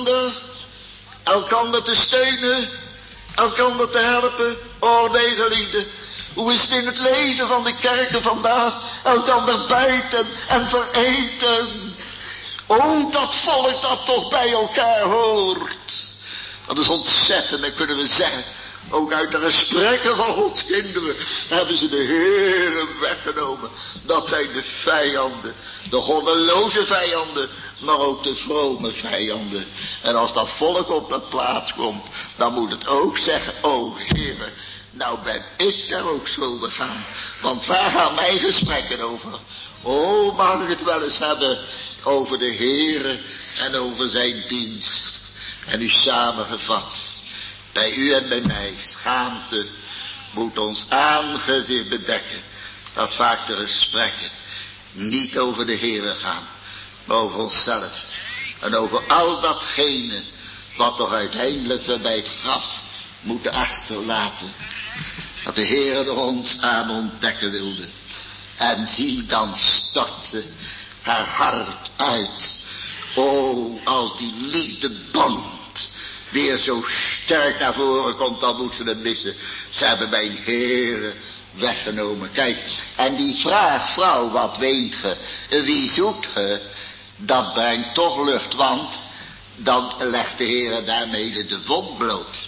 elkander te steunen, elkander te helpen. Oh nee, geliefde, hoe is het in het leven van de kerken vandaag? Elkander bijten en vereten. Oh, dat volk dat toch bij elkaar hoort. Dat is ontzettend, dan kunnen we zeggen. Ook uit de gesprekken van Gods kinderen hebben ze de Heere weggenomen. Dat zijn de vijanden, de goddeloze vijanden, maar ook de vrome vijanden. En als dat volk op de plaats komt, dan moet het ook zeggen, o Heere, nou ben ik daar ook schuldig aan. Want waar gaan mijn gesprekken over? Oh, mag ik het wel eens hebben over de Heere en over zijn dienst. En u samengevat. Bij u en bij mij, schaamte moet ons aangezicht bedekken. Dat vaak de gesprekken niet over de Heere gaan, maar over onszelf. En over al datgene wat toch uiteindelijk we bij het graf moeten achterlaten. Dat de Heere er ons aan ontdekken wilde. En zie, dan stort ze haar hart uit. O, als die liefdeband weer zo sterk naar voren komt, dan moet ze het missen. Ze hebben mijn Heere weggenomen. Kijk, en die vraag, vrouw, wat weet ge? Wie zoekt ge? Dat brengt toch lucht, want dan legt de Heere daarmee de wond bloot.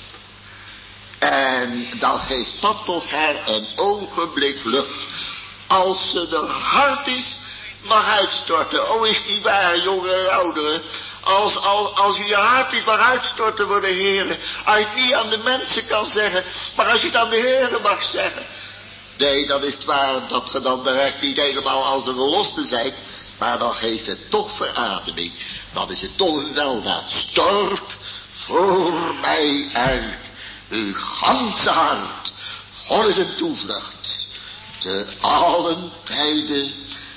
En dan geeft dat toch haar een ogenblik lucht. Als ze er hard is, mag uitstorten. Oh, is die waar, jongeren en ouderen? Als je hart is mag uitstorten voor de Heere. Als je het niet aan de mensen kan zeggen, maar als je het aan de Heere mag zeggen. Nee, dan is het waar dat je dan direct niet helemaal als een verloste zijt. Maar dan geeft het toch verademing. Dan is het toch een weldaad. Stort voor mij uit uw ganse hart. God is een toevlucht. Te allen tijden.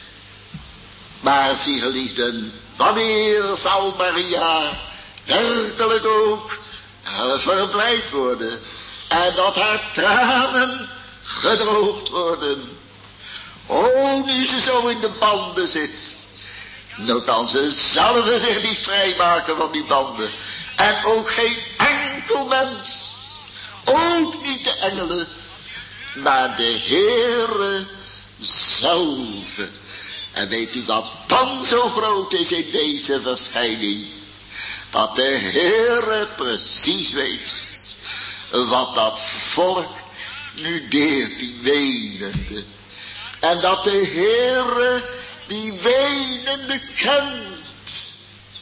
Maar zie geliefden, wanneer zal Maria werkelijk ook verblijd worden en dat haar tranen gedroogd worden? Oh, nu ze zo in de banden zit, dan kan ze zelf zich niet vrijmaken van die banden. En ook geen enkel mens, ook niet de engelen, maar de Heere zelf. En weet u wat dan zo groot is in deze verschijning? Dat de Heere precies weet wat dat volk nu deert, die wenende. En dat de Heere die wenende kent.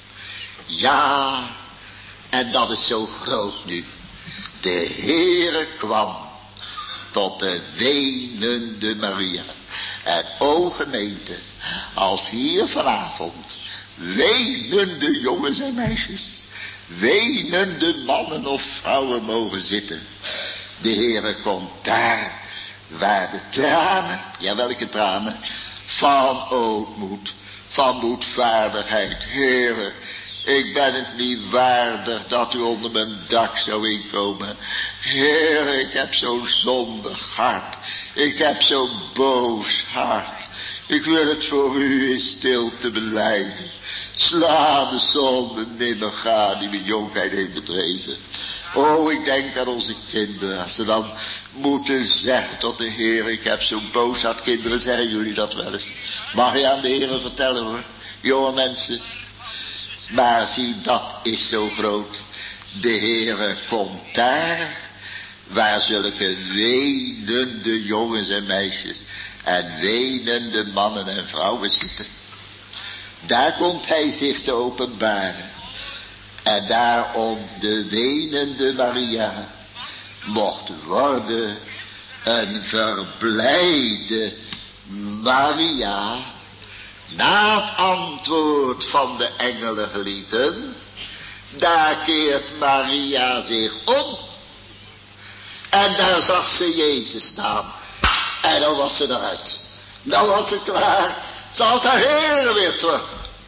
Ja, en dat is zo groot nu. De Heere kwam tot de wenende Maria. En o gemeente, als hier vanavond wenende jongens en meisjes, wenende mannen of vrouwen mogen zitten. De Heere komt daar waar de tranen, ja welke tranen, van ootmoed, van boetvaardigheid. Heere, ik ben het niet waardig dat u onder mijn dak zou inkomen. Heere, ik heb zo'n zondig hart. Ik heb zo'n boos hart. Ik wil het voor u in stilte belijden. Sla de zonde nimmer gaan die mijn jonkheid heeft bedreven. Oh, ik denk aan onze kinderen. Als ze dan moeten zeggen tot de Heer, ik heb zo'n boos hart. Kinderen, zeggen jullie dat wel eens? Mag je aan de Heer vertellen hoor, jonge mensen. Maar zie, dat is zo groot. De Heere komt daar waar zulke wenende jongens en meisjes en wenende mannen en vrouwen zitten. Daar komt hij zich te openbaren. En daarom de wenende Maria mocht worden een verblijde Maria. Na het antwoord van de engelen, geliefden, daar keert Maria zich om. En daar zag ze Jezus staan. En dan was ze eruit. Dan was ze klaar. Ze had haar Heer weer terug.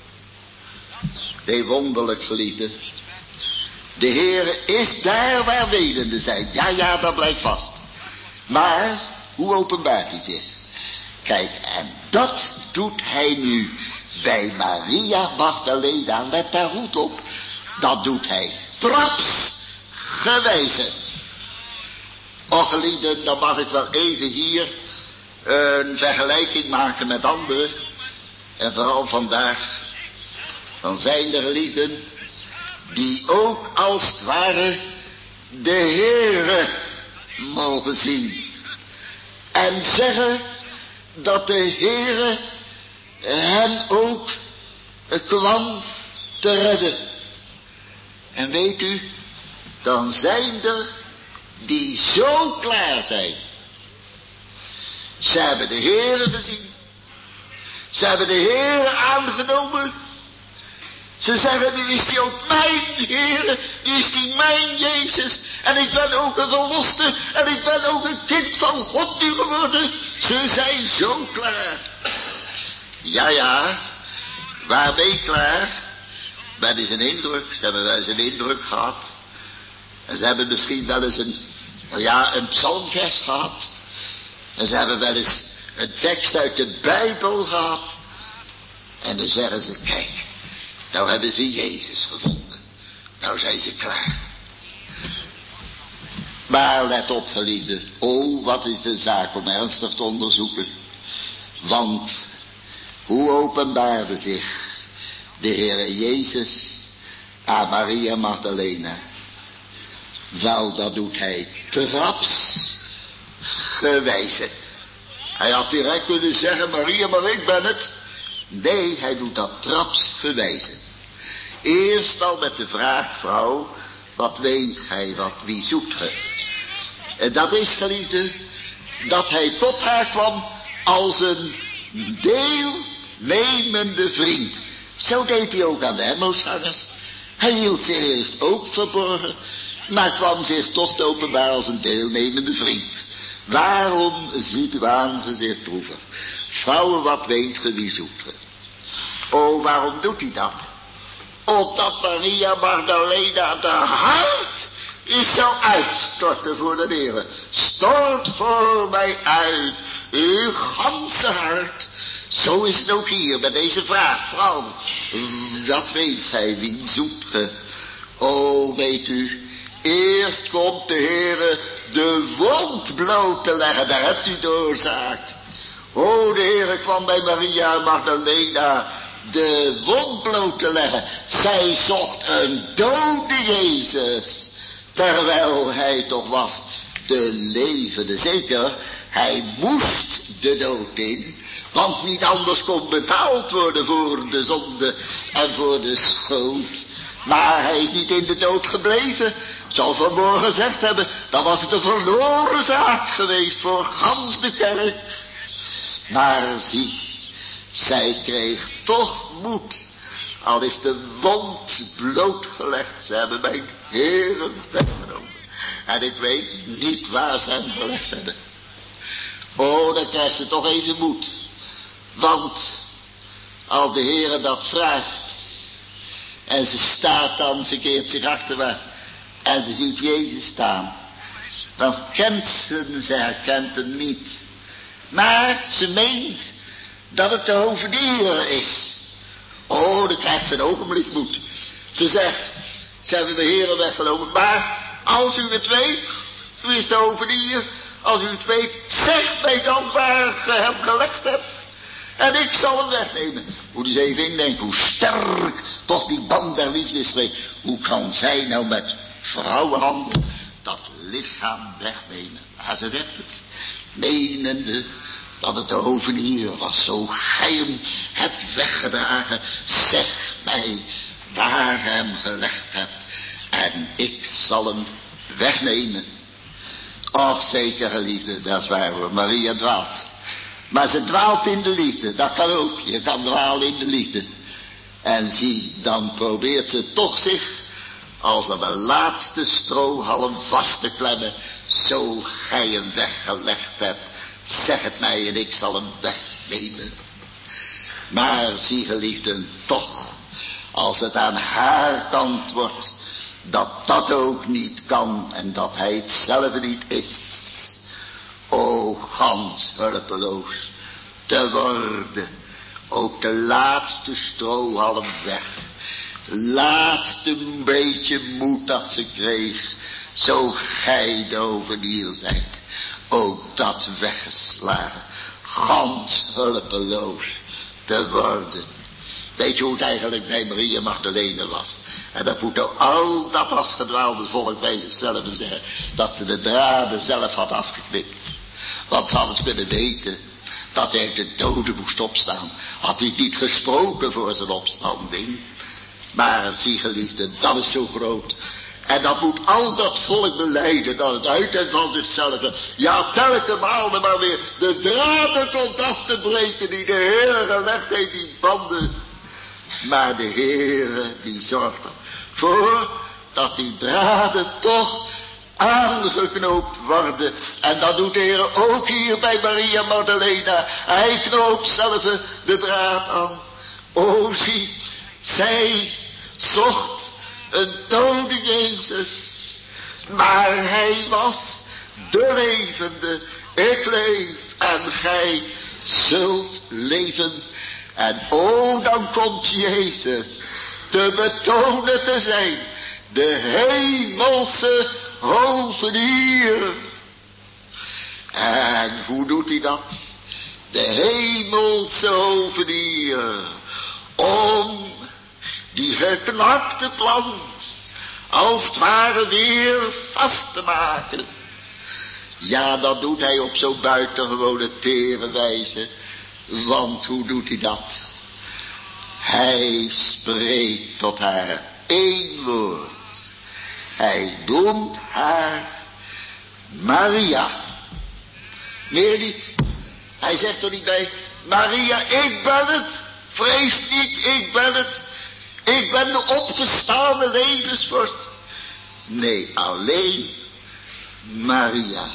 Nee, wonderlijk, geliefden. De Heer is daar waar wedenden zijn. Ja, dat blijft vast. Maar, hoe openbaart hij zich? Kijk, en dat doet hij nu bij Maria Magdalena. Let daar goed op. Dat doet hij trapsgewijze. Och, geliefden, dan mag ik wel even hier een vergelijking maken met anderen. En vooral vandaag. Dan zijn er geliefden die ook als het ware de Heere mogen zien. En zeggen dat de Heere hen ook kwam te redden. En weet u, dan zijn er die zo klaar zijn. Ze hebben de Heere gezien. Ze hebben de Heere aangenomen. Ze zeggen, nu is die ook mijn Heere, nu is die mijn Jezus. En ik ben ook een verloste, en ik ben ook een kind van God nu geworden. Ze zijn zo klaar. Ja, waarmee klaar? Met eens een indruk, ze hebben wel eens een indruk gehad. En ze hebben misschien wel eens een psalmvers gehad. En ze hebben wel eens een tekst uit de Bijbel gehad. En dan zeggen ze, kijk, nou hebben ze Jezus gevonden. Nou zijn ze klaar. Maar let op, geliefden. Oh, wat is de zaak om ernstig te onderzoeken. Want, hoe openbaarde zich de Heere Jezus aan Maria Magdalena? Wel, dat doet hij trapsgewijze. Hij had direct kunnen zeggen, Maria, maar ik ben het. Nee, hij doet dat trapsgewijze. Eerst al met de vraag, vrouw, wat weet gij, wie zoekt ge? En dat is, geliefde, dat hij tot haar kwam als een deelnemende vriend. Zo deed hij ook aan de Emmausgangers. Hij hield zich eerst ook verborgen, maar kwam zich toch te openbaar als een deelnemende vriend. Waarom ziet uw aangezicht droevig? Vrouwen, wat weet ge, wie zoekt ge? Oh, waarom doet hij dat? Opdat Maria Magdalena de hart is zou uitstorten voor de Heere. Stort voor mij uit uw ganse hart. Zo is het ook hier met deze vraag, vrouw. Dat weet gij, wie zoekt ge? Oh, weet u, eerst komt de Heere de wond bloot te leggen. Daar hebt u de oorzaak. Oh, de Heere kwam bij Maria Magdalena de wond bloot te leggen. Zij zocht een dode Jezus, terwijl hij toch was de levende. Zeker, hij moest de dood in, want niet anders kon betaald worden voor de zonde en voor de schuld. Maar hij is niet in de dood gebleven. Zou vanmorgen gezegd hebben, dan was het een verloren zaak geweest voor gans de kerk. Maar zie, zij kreeg toch moed. Al is de wond blootgelegd. Ze hebben mijn Heere weggenomen. En ik weet niet waar ze hem gelegd hebben. Oh, dan krijgt ze toch even moed. Want als de Heere dat vraagt. En ze staat dan, ze keert zich achterwaarts. En ze ziet Jezus staan. Dan ze herkent hem niet. Maar ze meent dat het de hovenier is. Oh, dan krijgt ze een ogenblik moed. Ze zegt, ze hebben de Heere weggenomen. Maar als u het weet, u is de hovenier. Als u het weet, zeg mij dan waar ge hem gelegd hebt. En ik zal hem wegnemen. Moet eens even indenken hoe sterk toch die band der liefde is geweest. Hoe kan zij nou met vrouwenhanden dat lichaam wegnemen? Maar ze zegt het, menende dat het de hovenier was. Zo gij hem hebt weggedragen, zeg mij waar hem gelegd hebt. En ik zal hem wegnemen. Och, zeker, geliefde, dat is waar hoor. Maria dwaalt. Maar ze dwaalt in de liefde. Dat kan ook. Je kan dwalen in de liefde. En zie, dan probeert ze toch zich als aan de laatste strohalm vast te klemmen. Zo gij hem weggelegd hebt, zeg het mij en ik zal hem wegnemen. Maar zie geliefden, toch, als het aan haar kant wordt, dat dat ook niet kan en dat hij het zelf niet is. O, gans hulpeloos te worden, ook de laatste strohalm weg. Laatste beetje moed dat ze kreeg, zo gij de ovenier zijt, ook dat weggeslagen, gans hulpeloos te worden. Weet je hoe het eigenlijk bij Maria Magdalene was? En dat moet ook al dat afgedwaalde volk bij zichzelf zeggen, dat ze de draden zelf had afgeknipt. Want ze had het kunnen weten dat hij uit de doden moest opstaan. Had hij niet gesproken voor zijn opstanding. Maar zie geliefden, dat is zo groot. En dat moet al dat volk belijden, dat het uit en van zichzelf, ja telkens maal maar weer de draden komt af te breken die de Heer gelegd heeft, die banden. Maar de Heer die zorgt ervoor dat die draden toch aangeknoopt worden. En dat doet de Heer ook hier bij Maria Magdalena. Hij knoopt zelf de draad aan. O zie, zij zocht een dode Jezus. Maar hij was de levende. Ik leef en gij zult leven. En o, dan komt Jezus te betonen te zijn. De hemelse hovenier. En hoe doet hij dat? De hemelse hovenier. Om die geknakte plant als het ware weer vast te maken. Ja, dat doet hij op zo'n buitengewone tere wijze. Want hoe doet hij dat? Hij spreekt tot haar één woord. Hij noemt haar Maria. Meer niet. Hij zegt er niet bij, Maria, ik ben het. Vrees niet, ik ben het. Ik ben de opgestane levensvorst. Nee, alleen Maria.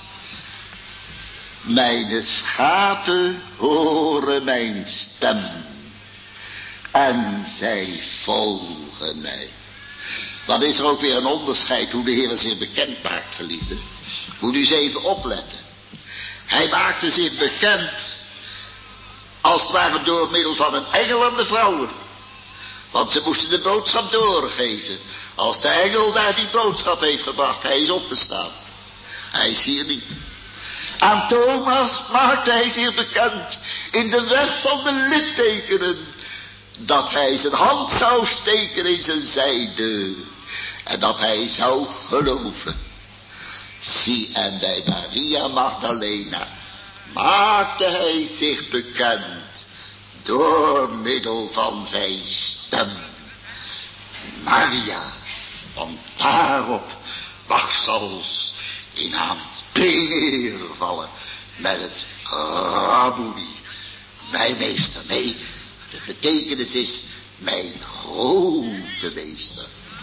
Mijn schapen horen mijn stem. En zij volgen mij. Wat is er ook weer een onderscheid hoe de Heer zich bekend maakt, geliefden. Moet u eens even opletten. Hij maakte zich bekend als het ware door middel van een engel aan de vrouwen. Want ze moesten de boodschap doorgeven. Als de engel daar die boodschap heeft gebracht, hij is opgestaan. Hij is hier niet. Aan Thomas maakte hij zich bekend in de weg van de littekenen. Dat hij zijn hand zou steken in zijn zijde. En dat hij zou geloven. Zie, en bij Maria Magdalena maakte hij zich bekend door middel van zijn stem. Maria, want daarop mag zelfs in aanbiding vallen met het Rabboni, mijn meester. Nee, de betekenis is mijn grote meester.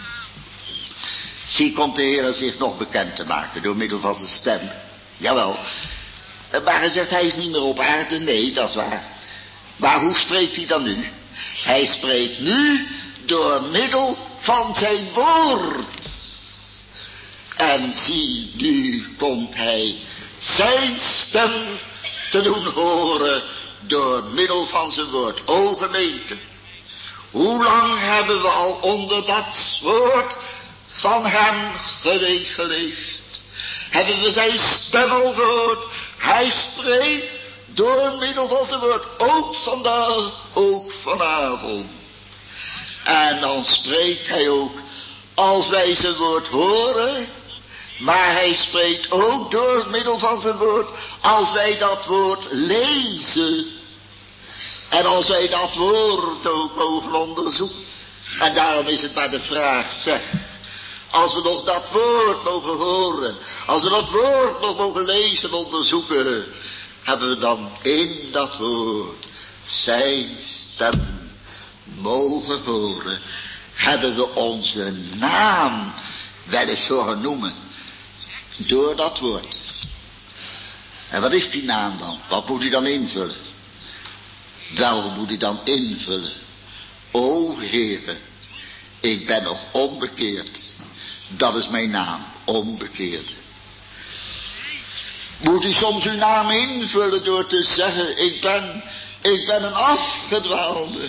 Zie, komt de Heer zich nog bekend te maken door middel van zijn stem. Jawel. Maar hij zegt, hij is niet meer op aarde. Nee, dat is waar. Maar hoe spreekt hij dan nu? Hij spreekt nu door middel van zijn woord. En zie, nu komt hij zijn stem te doen horen door middel van zijn woord. O gemeente, hoe lang hebben we al onder dat woord van hem geleefd? Hebben we zijn stem al gehoord? Hij spreekt door middel van zijn woord, ook vandaag, ook vanavond. En dan spreekt hij ook als wij zijn woord horen, maar hij spreekt ook door middel van zijn woord als wij dat woord lezen. En als wij dat woord ook mogen onderzoeken. En daarom is het maar de vraag, zeg, als we nog dat woord mogen horen, als we dat woord nog mogen lezen en onderzoeken, hebben we dan in dat woord zijn stem mogen horen. Hebben we onze naam wel eens horen noemen door dat woord. En wat is die naam dan? Wat moet hij dan invullen? Wel moet hij dan invullen: O Heere, ik ben nog onbekeerd. Dat is mijn naam, onbekeerd. Moet u soms uw naam invullen door te zeggen: ik ben een afgedwaalde.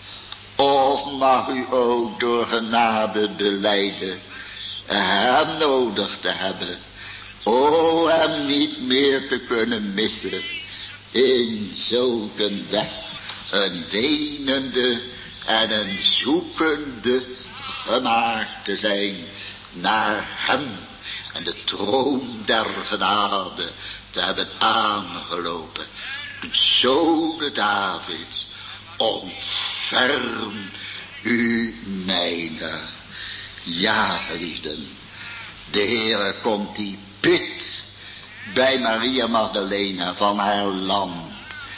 Of mag u ook door genade belijden hem nodig te hebben. O, hem niet meer te kunnen missen. In zulk een weg, een wenende en een zoekende gemaakt te zijn naar hem. En de troon der genade te hebben aangelopen. Zonen Davids, ontferm u mijne. Ja, geliefden, de Heere komt die put bij Maria Magdalena van haar lam.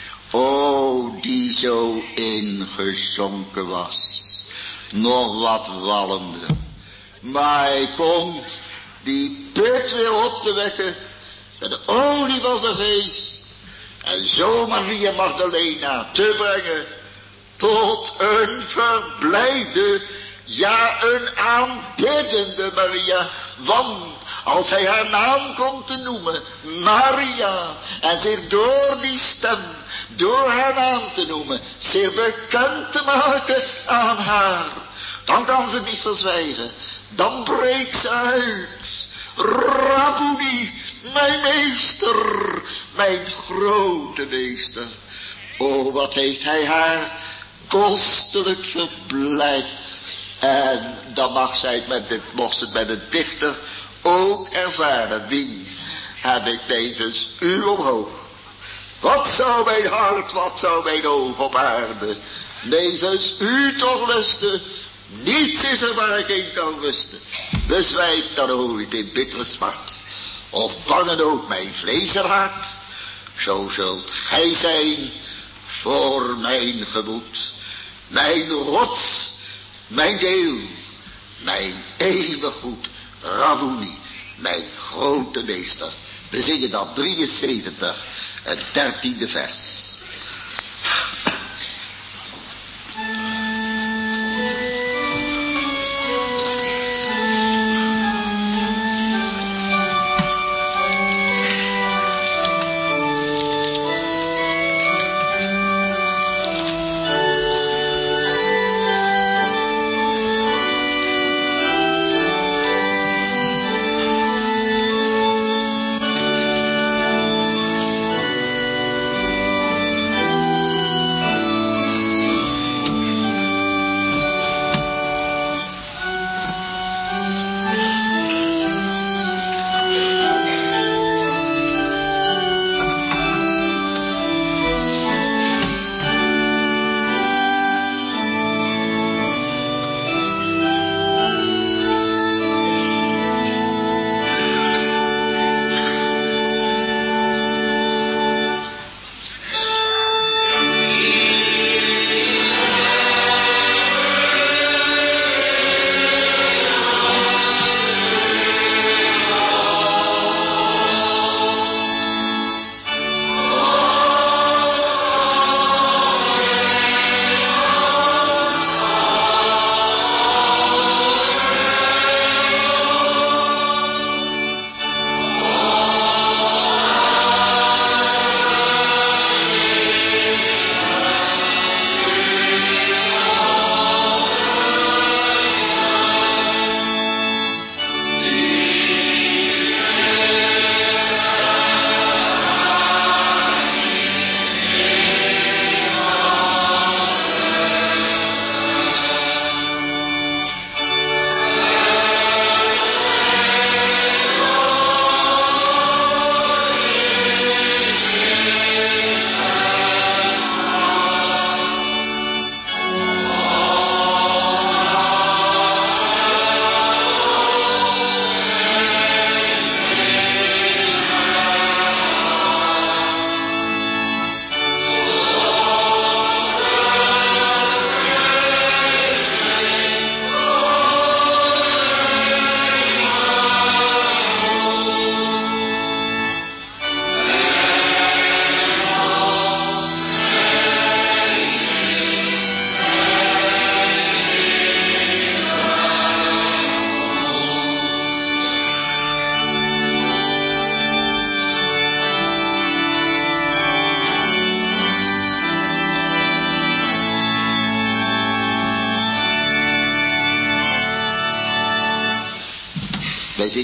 O, die zo ingezonken was, nog wat walmde. Maar hij komt die put weer op te wekken met de olie van zijn geest. En zo Maria Magdalena te brengen tot een verblijde, ja, een aanbiddende Maria. Want als hij haar naam komt te noemen, Maria, en zich door die stem, door haar naam te noemen, zich bekend te maken aan haar, dan kan ze niet verzwijgen. Dan breekt ze uit: Rabboni, mijn meester, mijn grote meester. O, wat heeft hij haar kostelijk verblijd. En dan mocht ze het met de dichter ook ervaren. Wie heb ik tevens u omhoog? Wat zou mijn hart, wat zou mijn oog op aarde nevens u toch lusten? Niets is er waar ik in kan rusten. Bezwijkt dan ooit in bittere smart, of bangen ook mijn vlees en hart. Zo zult gij zijn voor mijn gemoed, mijn rots, mijn deel, mijn eeuwig goed. Rabboni, mijn grote meester. We zingen dan 73, het 13e vers.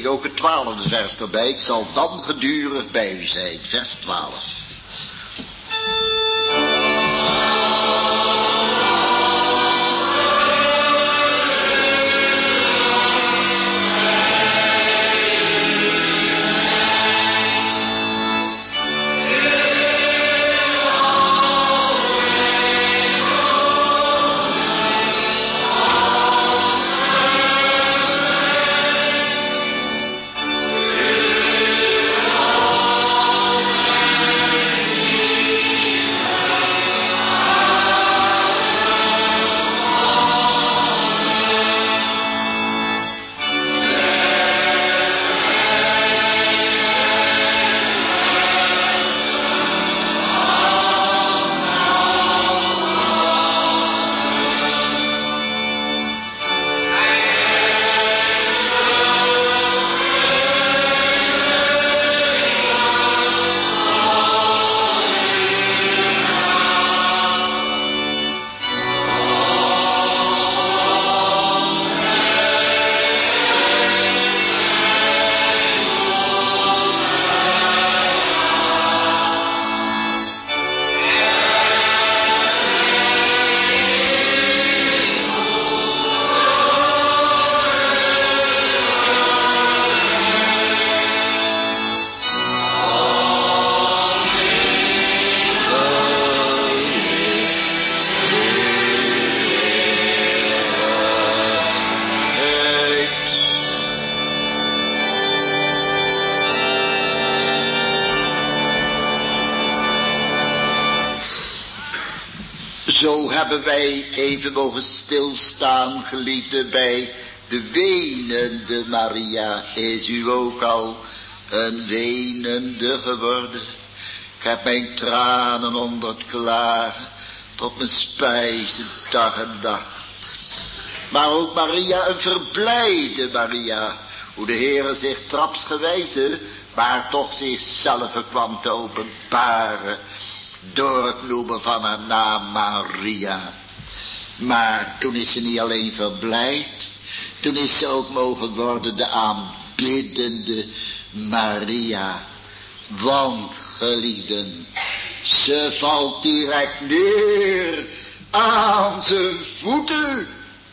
ook het 12e vers erbij. Ik zal dan gedurig bij u zijn. Vers 12. Zo hebben wij even mogen stilstaan, geliefde, bij de wenende Maria. Is u ook al een wenende geworden? Ik heb mijn tranen onder het klagen tot mijn spijzen dag en dag. Maar ook Maria, een verblijde Maria, hoe de Heere zich trapsgewijze, maar toch zichzelf kwam te openbaren door het noemen van haar naam Maria. Maar toen is ze niet alleen verblijd, toen is ze ook mogen worden de aanbiddende Maria. Want, geliefden, ze valt direct neer aan zijn voeten.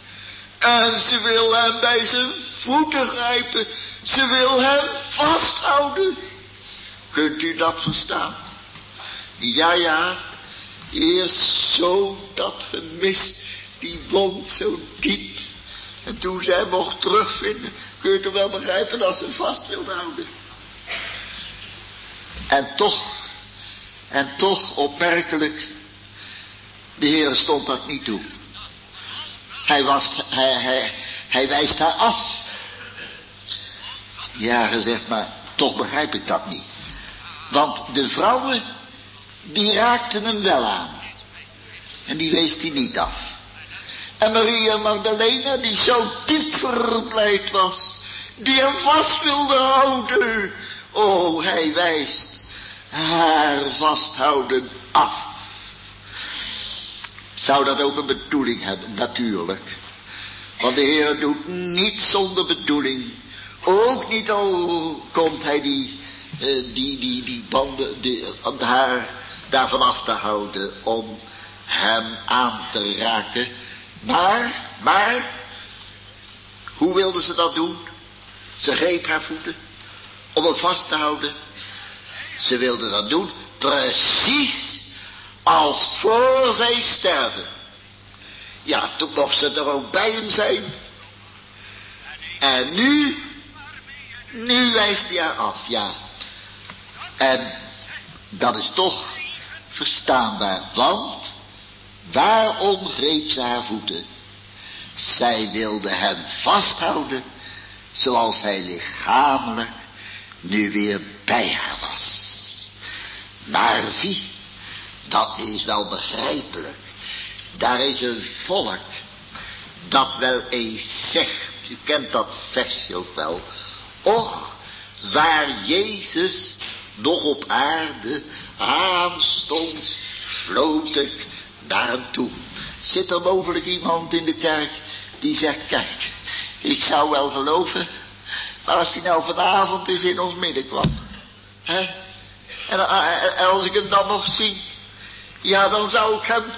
En ze wil hem bij zijn voeten grijpen. Ze wil hem vasthouden. Kunt u dat verstaan? Ja, eerst zo dat gemis, die wond zo diep. En toen ze hem mocht terugvinden, kun je toch wel begrijpen dat ze hem vast wilde houden. En toch, opmerkelijk, de Heer stond dat niet toe. Hij wijst haar af. Ja, gezegd, maar toch begrijp ik dat niet. Want de vrouwen, die raakten hem wel aan. En die wees hij niet af. En Maria Magdalena, die zo diep verblijd was, die hem vast wilde houden. Oh, hij wijst haar vasthouden af. Zou dat ook een bedoeling hebben? Natuurlijk. Want de Heer doet niet zonder bedoeling. Ook niet al komt hij die banden haar daarvan af te houden om hem aan te raken. Maar, hoe wilde ze dat doen? Ze greep haar voeten om hem vast te houden. Ze wilde dat doen precies als voor zij sterven. Ja, toen mocht ze er ook bij hem zijn. En nu wijst hij haar af, ja. En dat is toch verstaanbaar, want waarom greep ze haar voeten? Zij wilde hem vasthouden, zoals hij lichamelijk nu weer bij haar was. Maar zie, dat is wel begrijpelijk. Daar is een volk dat wel eens zegt, u kent dat versje ook wel, och, waar Jezus nog op aarde aanstond, vloot ik naar hem toe. Zit er mogelijk iemand in de kerk die zegt, kijk, ik zou wel geloven Maar als hij nou vanavond eens in ons midden kwam. Hè? En als ik hem dan nog zie. Ja, dan zou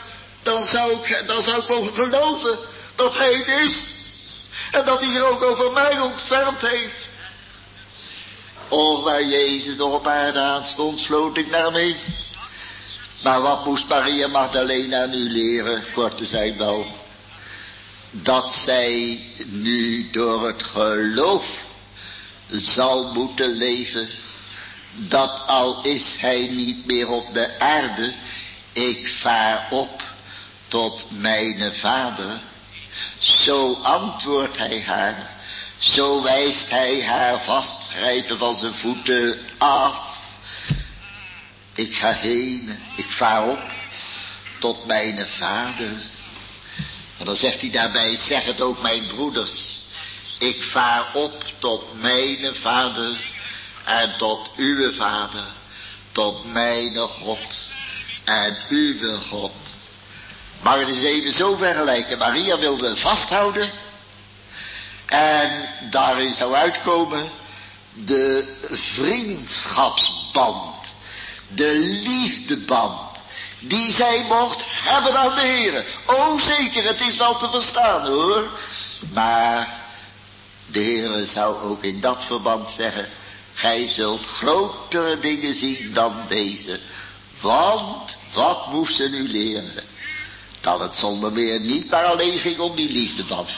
ik mogen geloven dat hij het is. En dat hij zich ook over mij ontfermd heeft. Waar Jezus nog op aarde aanstond, sloot ik naar hem heen. Maar wat moest Maria Magdalena nu leren, kort te zijn wel? Dat zij nu door het geloof zal moeten leven. Dat al is hij niet meer op de aarde, ik vaar op tot mijn Vader. Zo antwoordt hij haar. Zo wijst hij haar vastgrijpen van zijn voeten af. Ik ga heen, ik vaar op tot mijn Vader. En dan zegt hij daarbij, zeg het ook mijn broeders. Ik vaar op tot mijn Vader en tot uw Vader. Tot mijn God en uw God. Mag het eens even zo vergelijken. Maria wilde vasthouden. En daarin zou uitkomen de vriendschapsband. De liefdeband. Die zij mocht hebben aan de Heere. O zeker, het is wel te verstaan hoor. Maar de Heere zou ook in dat verband zeggen. Gij zult grotere dingen zien dan deze. Want wat moest ze nu leren? Dat het zonder meer niet maar alleen ging om die liefdeband.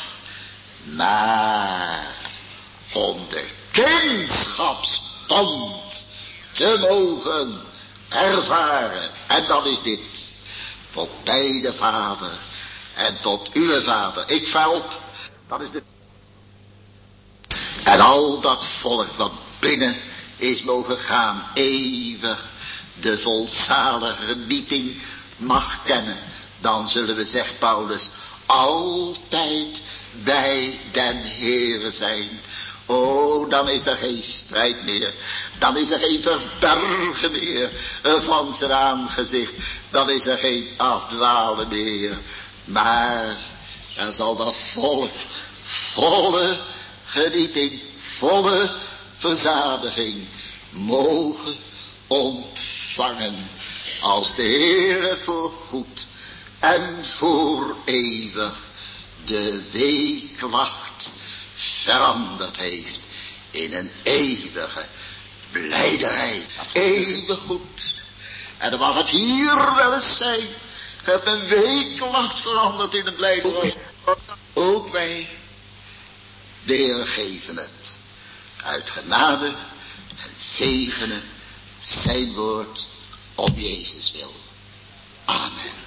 Maar om de kindschapsband te mogen ervaren. En dat is dit. Tot bij de Vader en tot uw Vader. Ik vaar op. Dat is de. En al dat volk wat binnen is mogen gaan. Eeuwig de volzalige genieting mag kennen. Dan zullen we, zegt Paulus, altijd bij den Heere zijn. Dan is er geen strijd meer. Dan is er geen verbergen meer van zijn aangezicht. Dan is er geen afdwalen meer. Maar er zal dat volk volle genieting, volle verzadiging mogen ontvangen. Als de Heere voor goed en voor eeuwig de weeklacht veranderd heeft in een eeuwige blijderij. Eeuwig goed. En dan mag het hier wel eens zijn. Heb een weeklacht veranderd in een blijderij. Ook wij, de Heer, geven het. Uit genade en zegenen zijn woord om Jezus wil. Amen.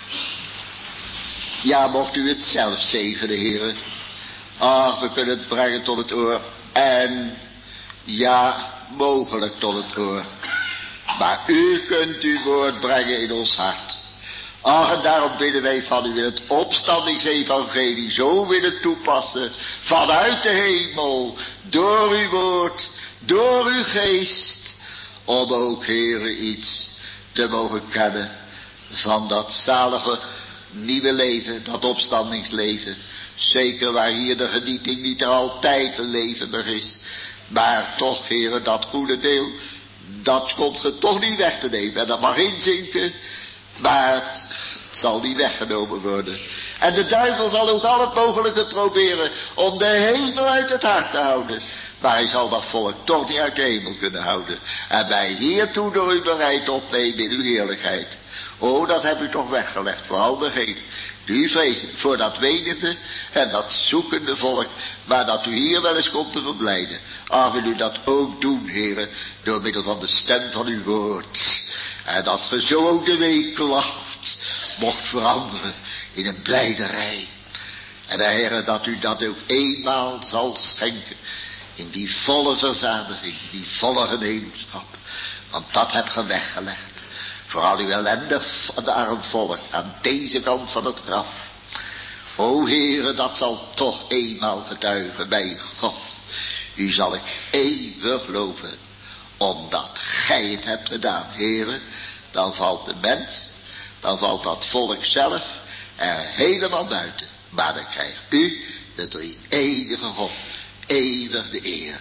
Ja, mocht u het zelf zegenen, Heere. We kunnen het brengen tot het oor. En ja, mogelijk tot het oor. Maar u kunt uw woord brengen in ons hart. En daarom bidden wij van u het opstandingsevangelie zo willen toepassen. Vanuit de hemel. Door uw woord. Door uw geest. Om ook, Heere, iets te mogen kennen van dat zalige nieuwe leven, dat opstandingsleven. Zeker waar hier de genieting niet altijd levendig is. Maar toch, Heere, dat goede deel, dat komt ge toch niet weg te nemen. En dat mag inzinken, maar het zal niet weggenomen worden. En de duivel zal ook al het mogelijke proberen om de hemel uit het hart te houden. Maar hij zal dat volk toch niet uit de hemel kunnen houden. En wij hiertoe door u bereid opnemen in uw heerlijkheid. Dat heb u toch weggelegd voor al degenen die u vrezen. Voor dat wenende en dat zoekende volk. Maar dat u hier wel eens komt te verblijden. Wil u dat ook doen, heren. Door middel van de stem van uw woord. En dat ge zo ook de weeklacht mocht veranderen in een blijderij. En de Heere, dat u dat ook eenmaal zal schenken. In die volle verzadiging, die volle gemeenschap. Want dat heb ge weggelegd. Voor al uw ellendig en arm volk aan deze kant van het graf. O Heere, dat zal toch eenmaal getuigen bij God. U zal ik eeuwig loven. Omdat gij het hebt gedaan, Heere. Dan valt de mens, dan valt dat volk zelf er helemaal buiten. Maar dan krijgt u, de drie eeuwige God, eeuwig de eer.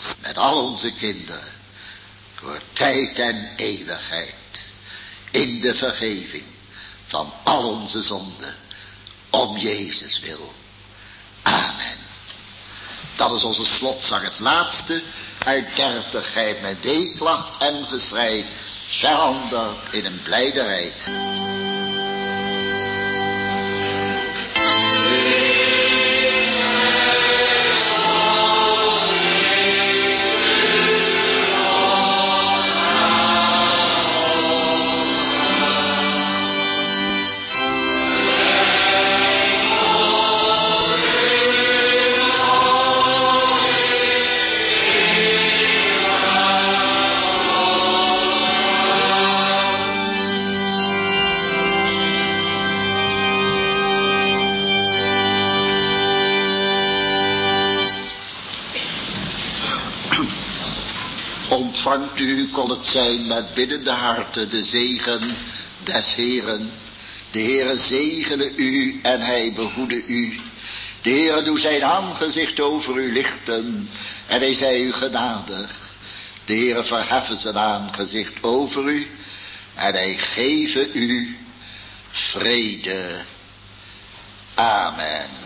met al onze kinderen, voor tijd en eeuwigheid, in de vergeving van al onze zonden, om Jezus wil. Amen. Dat is onze slotzang, het laatste uit 30, gij met weeklacht en geschrei, veranderd in een blijderij. Ontvangt u, kon het zijn, met biddende harten de zegen des Heeren. De Heere zegene u en hij behoede u. De Heere doe zijn aangezicht over u lichten en hij zij u genadig. De Heere verheffen zijn aangezicht over u en hij geven u vrede. Amen.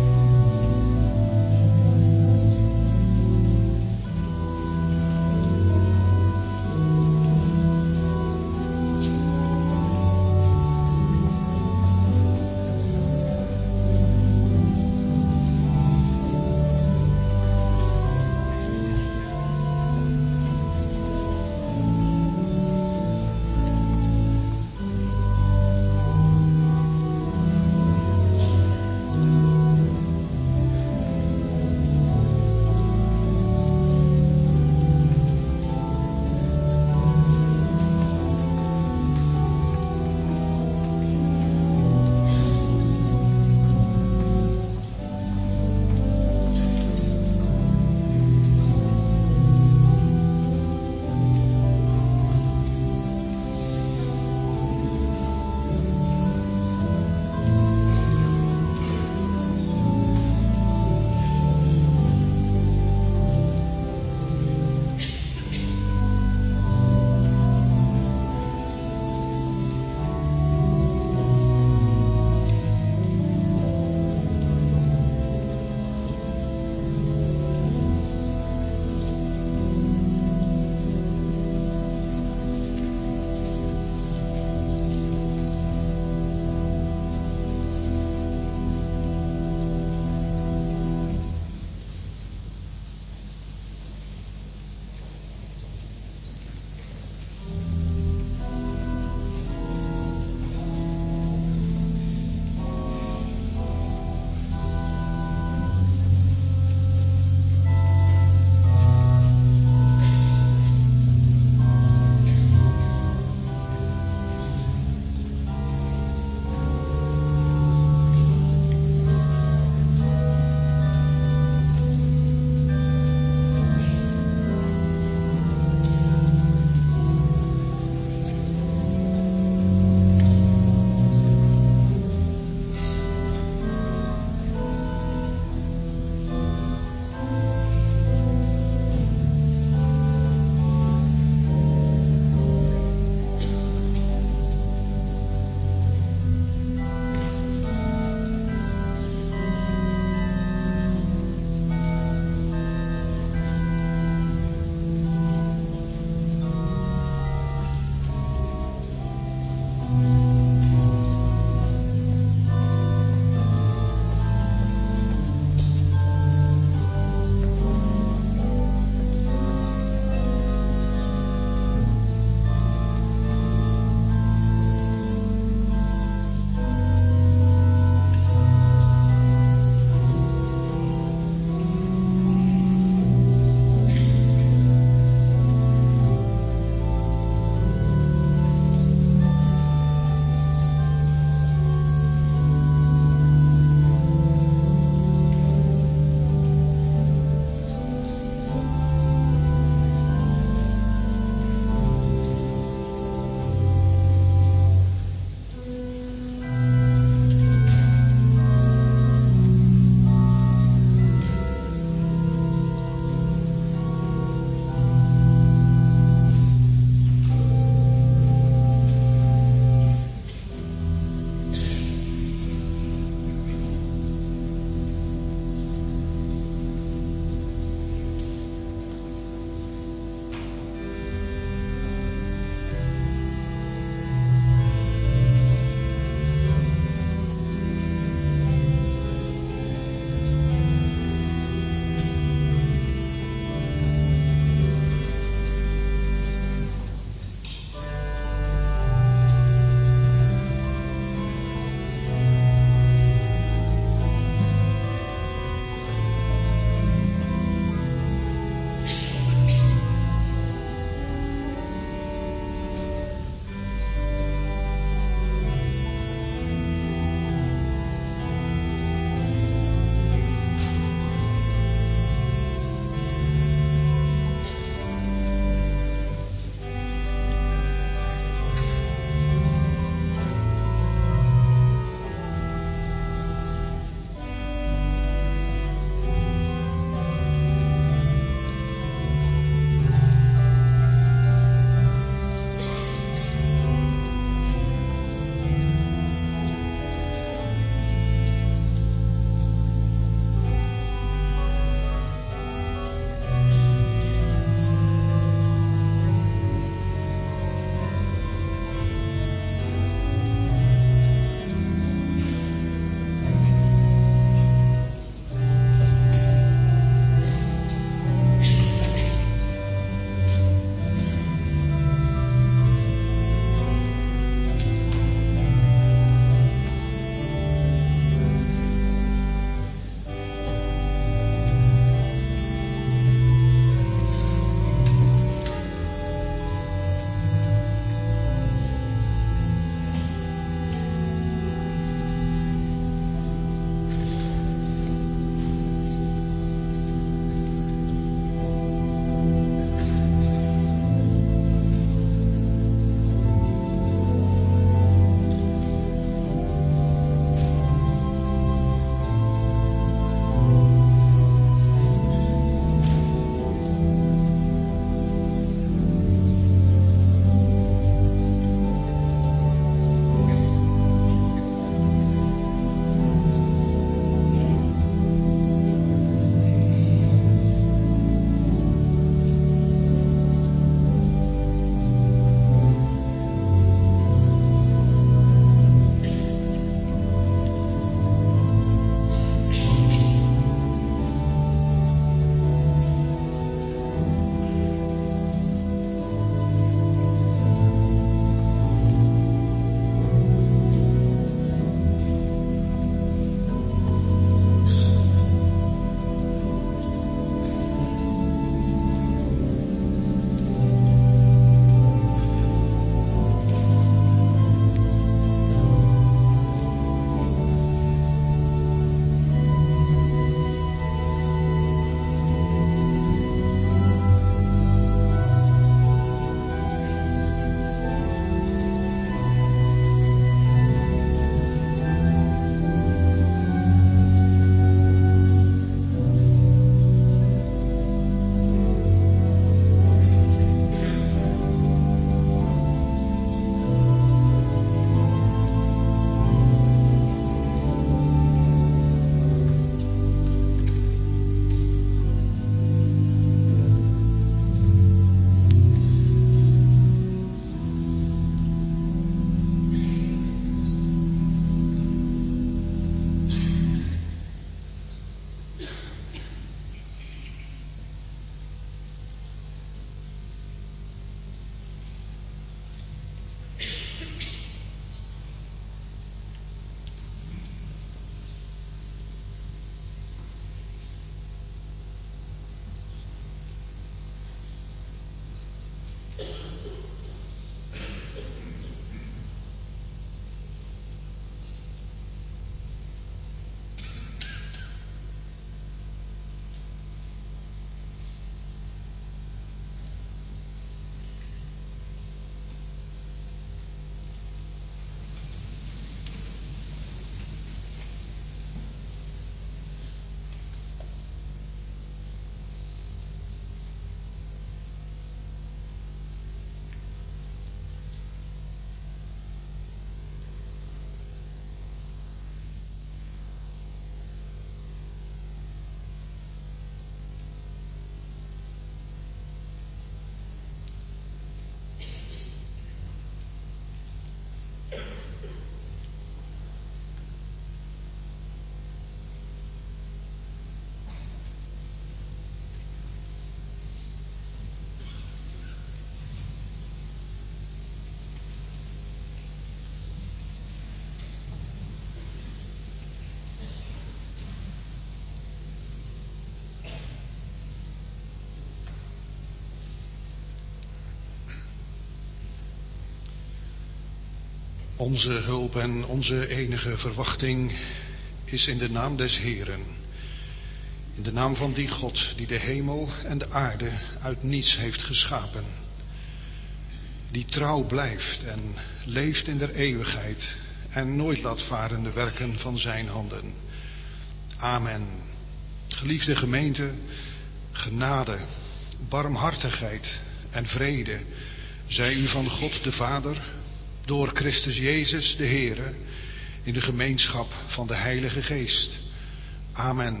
Onze hulp en onze enige verwachting is in de naam des Heeren. In de naam van die God die de hemel en de aarde uit niets heeft geschapen. Die trouw blijft en leeft in der eeuwigheid en nooit laat varen de werken van zijn handen. Amen. Geliefde gemeente, genade, barmhartigheid en vrede zij u van God de Vader, door Christus Jezus de Heere, in de gemeenschap van de Heilige Geest. Amen.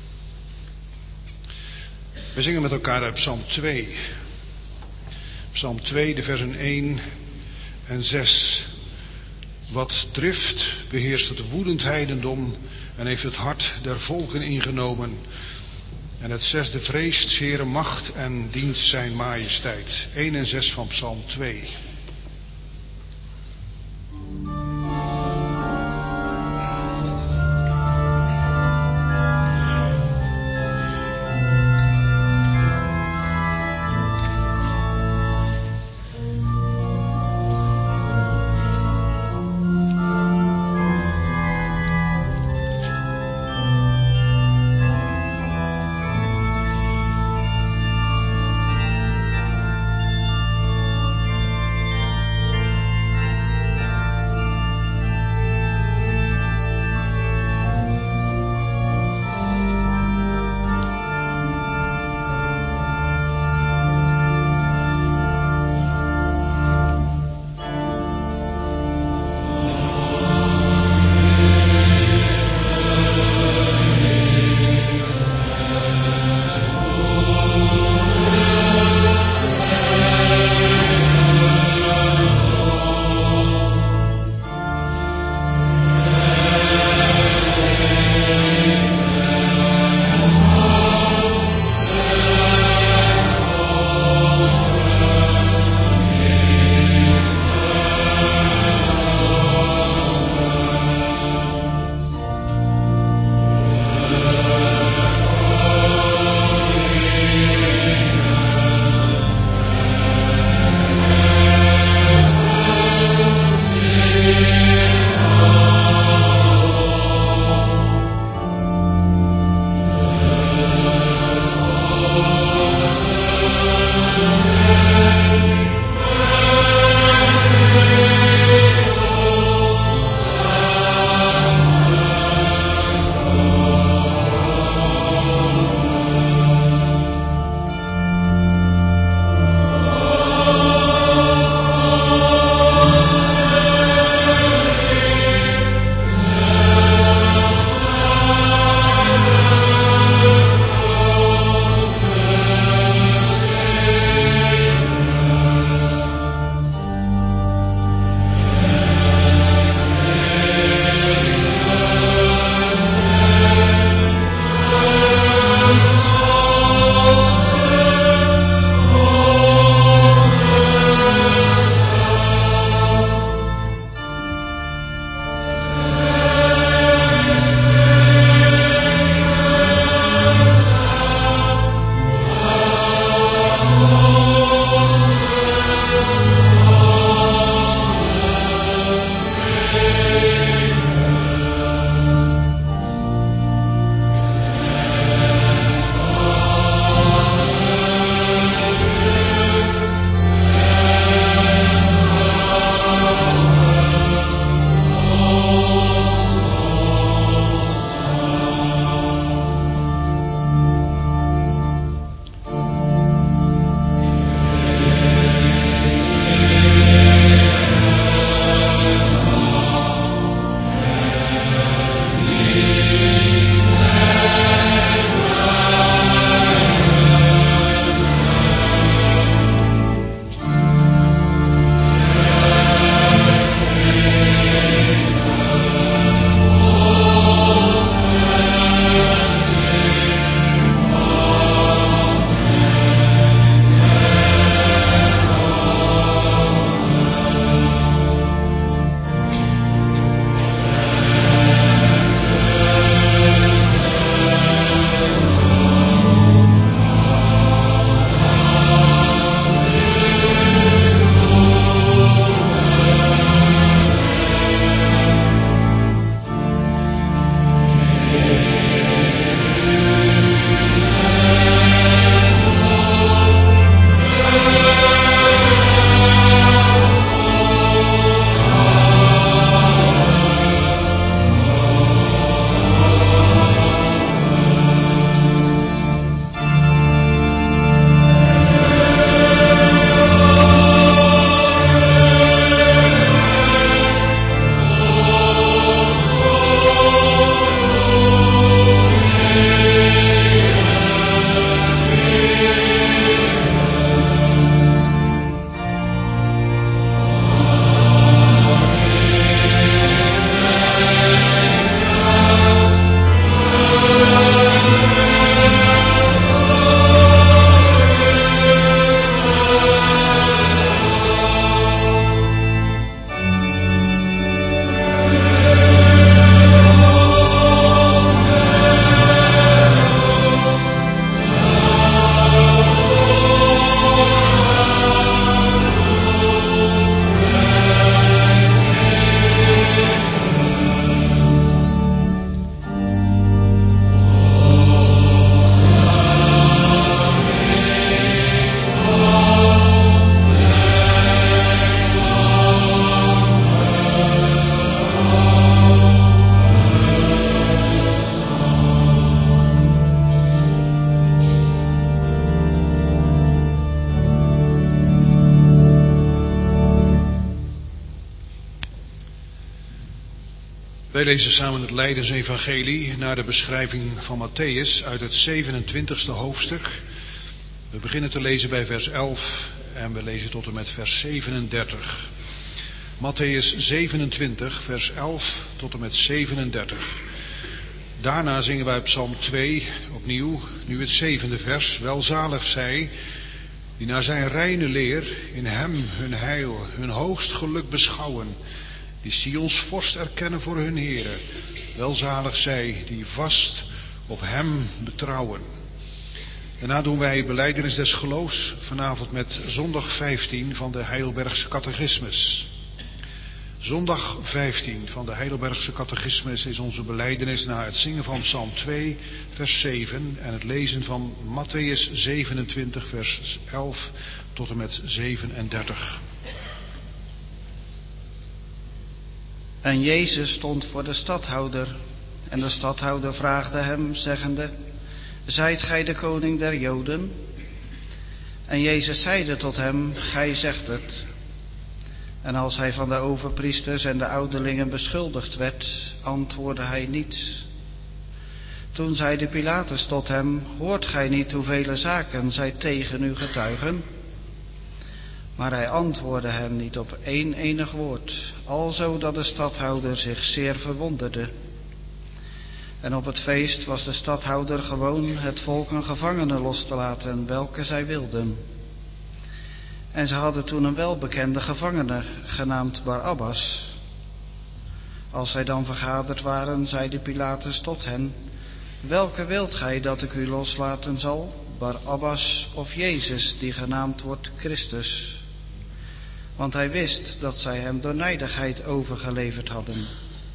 We zingen met elkaar uit Psalm 2. Psalm 2, de versen 1 en 6. Wat drift beheerst het woedend heidendom en heeft het hart der volken ingenomen. En het 6e vreest zere macht en dient zijn majesteit. 1 en 6 van Psalm 2. Wij lezen samen het Lijdensevangelie naar de beschrijving van Mattheüs uit het 27e hoofdstuk. We beginnen te lezen bij vers 11 en we lezen tot en met vers 37. Mattheüs 27, vers 11 tot en met 37. Daarna zingen wij Psalm 2 opnieuw, nu het 7e vers. Welzalig zij die naar zijn reine leer in hem hun heil, hun hoogst geluk beschouwen, die Sions vorst erkennen voor hun Heere. Welzalig zij die vast op hem betrouwen. Daarna doen wij belijdenis des geloofs vanavond met zondag 15 van de Heidelbergse catechismus. Zondag 15 van de Heidelbergse catechismus is onze belijdenis na het zingen van Psalm 2 vers 7 en het lezen van Mattheüs 27 vers 11 tot en met 37. En Jezus stond voor de stadhouder en de stadhouder vraagde hem zeggende: Zijt gij de koning der Joden? En Jezus zeide tot hem: Gij zegt het. En als hij van de overpriesters en de ouderlingen beschuldigd werd, antwoordde hij niets. Toen zeide Pilatus tot hem: Hoort gij niet hoeveel zaken zij tegen u getuigen? Maar hij antwoordde hem niet op één enig woord, alzo dat de stadhouder zich zeer verwonderde. En op het feest was de stadhouder gewoon het volk een gevangene los te laten, welke zij wilden. En ze hadden toen een welbekende gevangene, genaamd Barabbas. Als zij dan vergaderd waren, zeide Pilatus tot hen: Welke wilt gij dat ik u loslaten zal, Barabbas of Jezus, die genaamd wordt Christus? Want hij wist dat zij hem door nijdigheid overgeleverd hadden.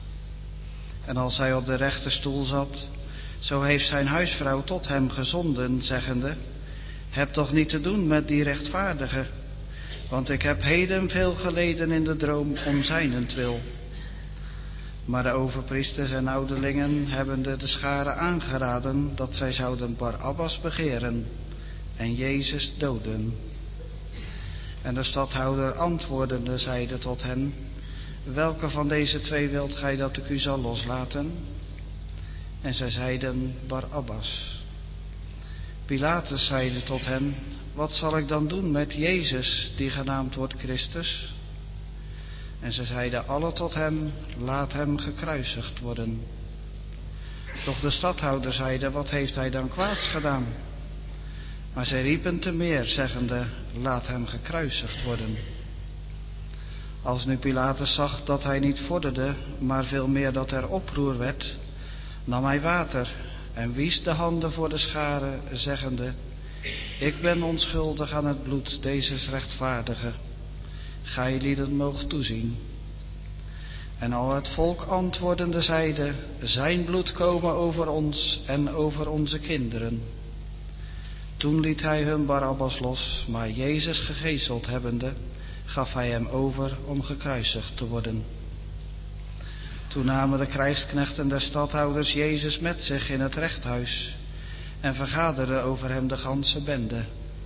En als hij op de rechterstoel zat, zo heeft zijn huisvrouw tot hem gezonden, zeggende: Heb toch niet te doen met die rechtvaardige, want ik heb heden veel geleden in de droom om zijnentwil. Maar de overpriesters en ouderlingen hebben de scharen aangeraden dat zij zouden Barabbas begeren en Jezus doden. En de stadhouder antwoordende zeide tot hen: Welke van deze twee wilt gij dat ik u zal loslaten? En zij zeiden: Barabbas. Pilatus zeide tot hen: Wat zal ik dan doen met Jezus, die genaamd wordt Christus? En zij zeiden alle tot hem: Laat hem gekruisigd worden. Doch de stadhouder zeide: Wat heeft hij dan kwaads gedaan? Maar zij riepen te meer, zeggende: Laat hem gekruisigd worden. Als nu Pilatus zag dat hij niet vorderde, maar veel meer dat er oproer werd, nam hij water en wiesch de handen voor de scharen, zeggende: Ik ben onschuldig aan het bloed dezes rechtvaardige. Gijlieden moogt toezien. En al het volk antwoordende zeide: Zijn bloed komen over ons en over onze kinderen. Toen liet hij hun Barabbas los, maar Jezus gegezeld hebbende, gaf hij hem over om gekruisigd te worden. Toen namen de krijgsknechten der stadhouders Jezus met zich in het rechthuis en vergaderden over hem de ganse bende.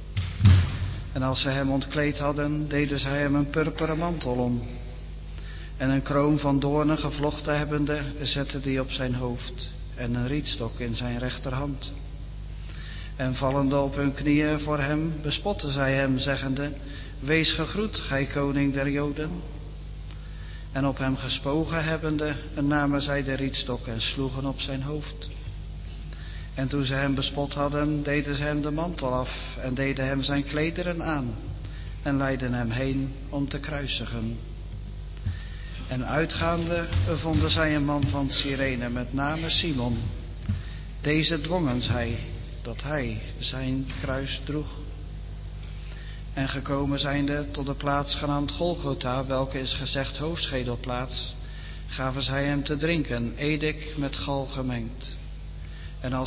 En als zij hem ontkleed hadden, deden zij hem een purperen mantel om. En een kroon van doornen gevlochten hebbende, zetten die op zijn hoofd en een rietstok in zijn rechterhand. En vallende op hun knieën voor hem, bespotten zij hem, zeggende: Wees gegroet, gij koning der Joden. En op hem gespogen hebbende, namen zij de rietstok en sloegen op zijn hoofd. En toen ze hem bespot hadden, deden ze hem de mantel af en deden hem zijn klederen aan en leidden hem heen om te kruisigen. En uitgaande vonden zij een man van Cyrene met name Simon. Deze dwongen zij dat hij zijn kruis droeg. En gekomen zijnde tot de plaats genaamd Golgotha, welke is gezegd hoofdschedelplaats, gaven zij hem te drinken, edik met gal gemengd. En als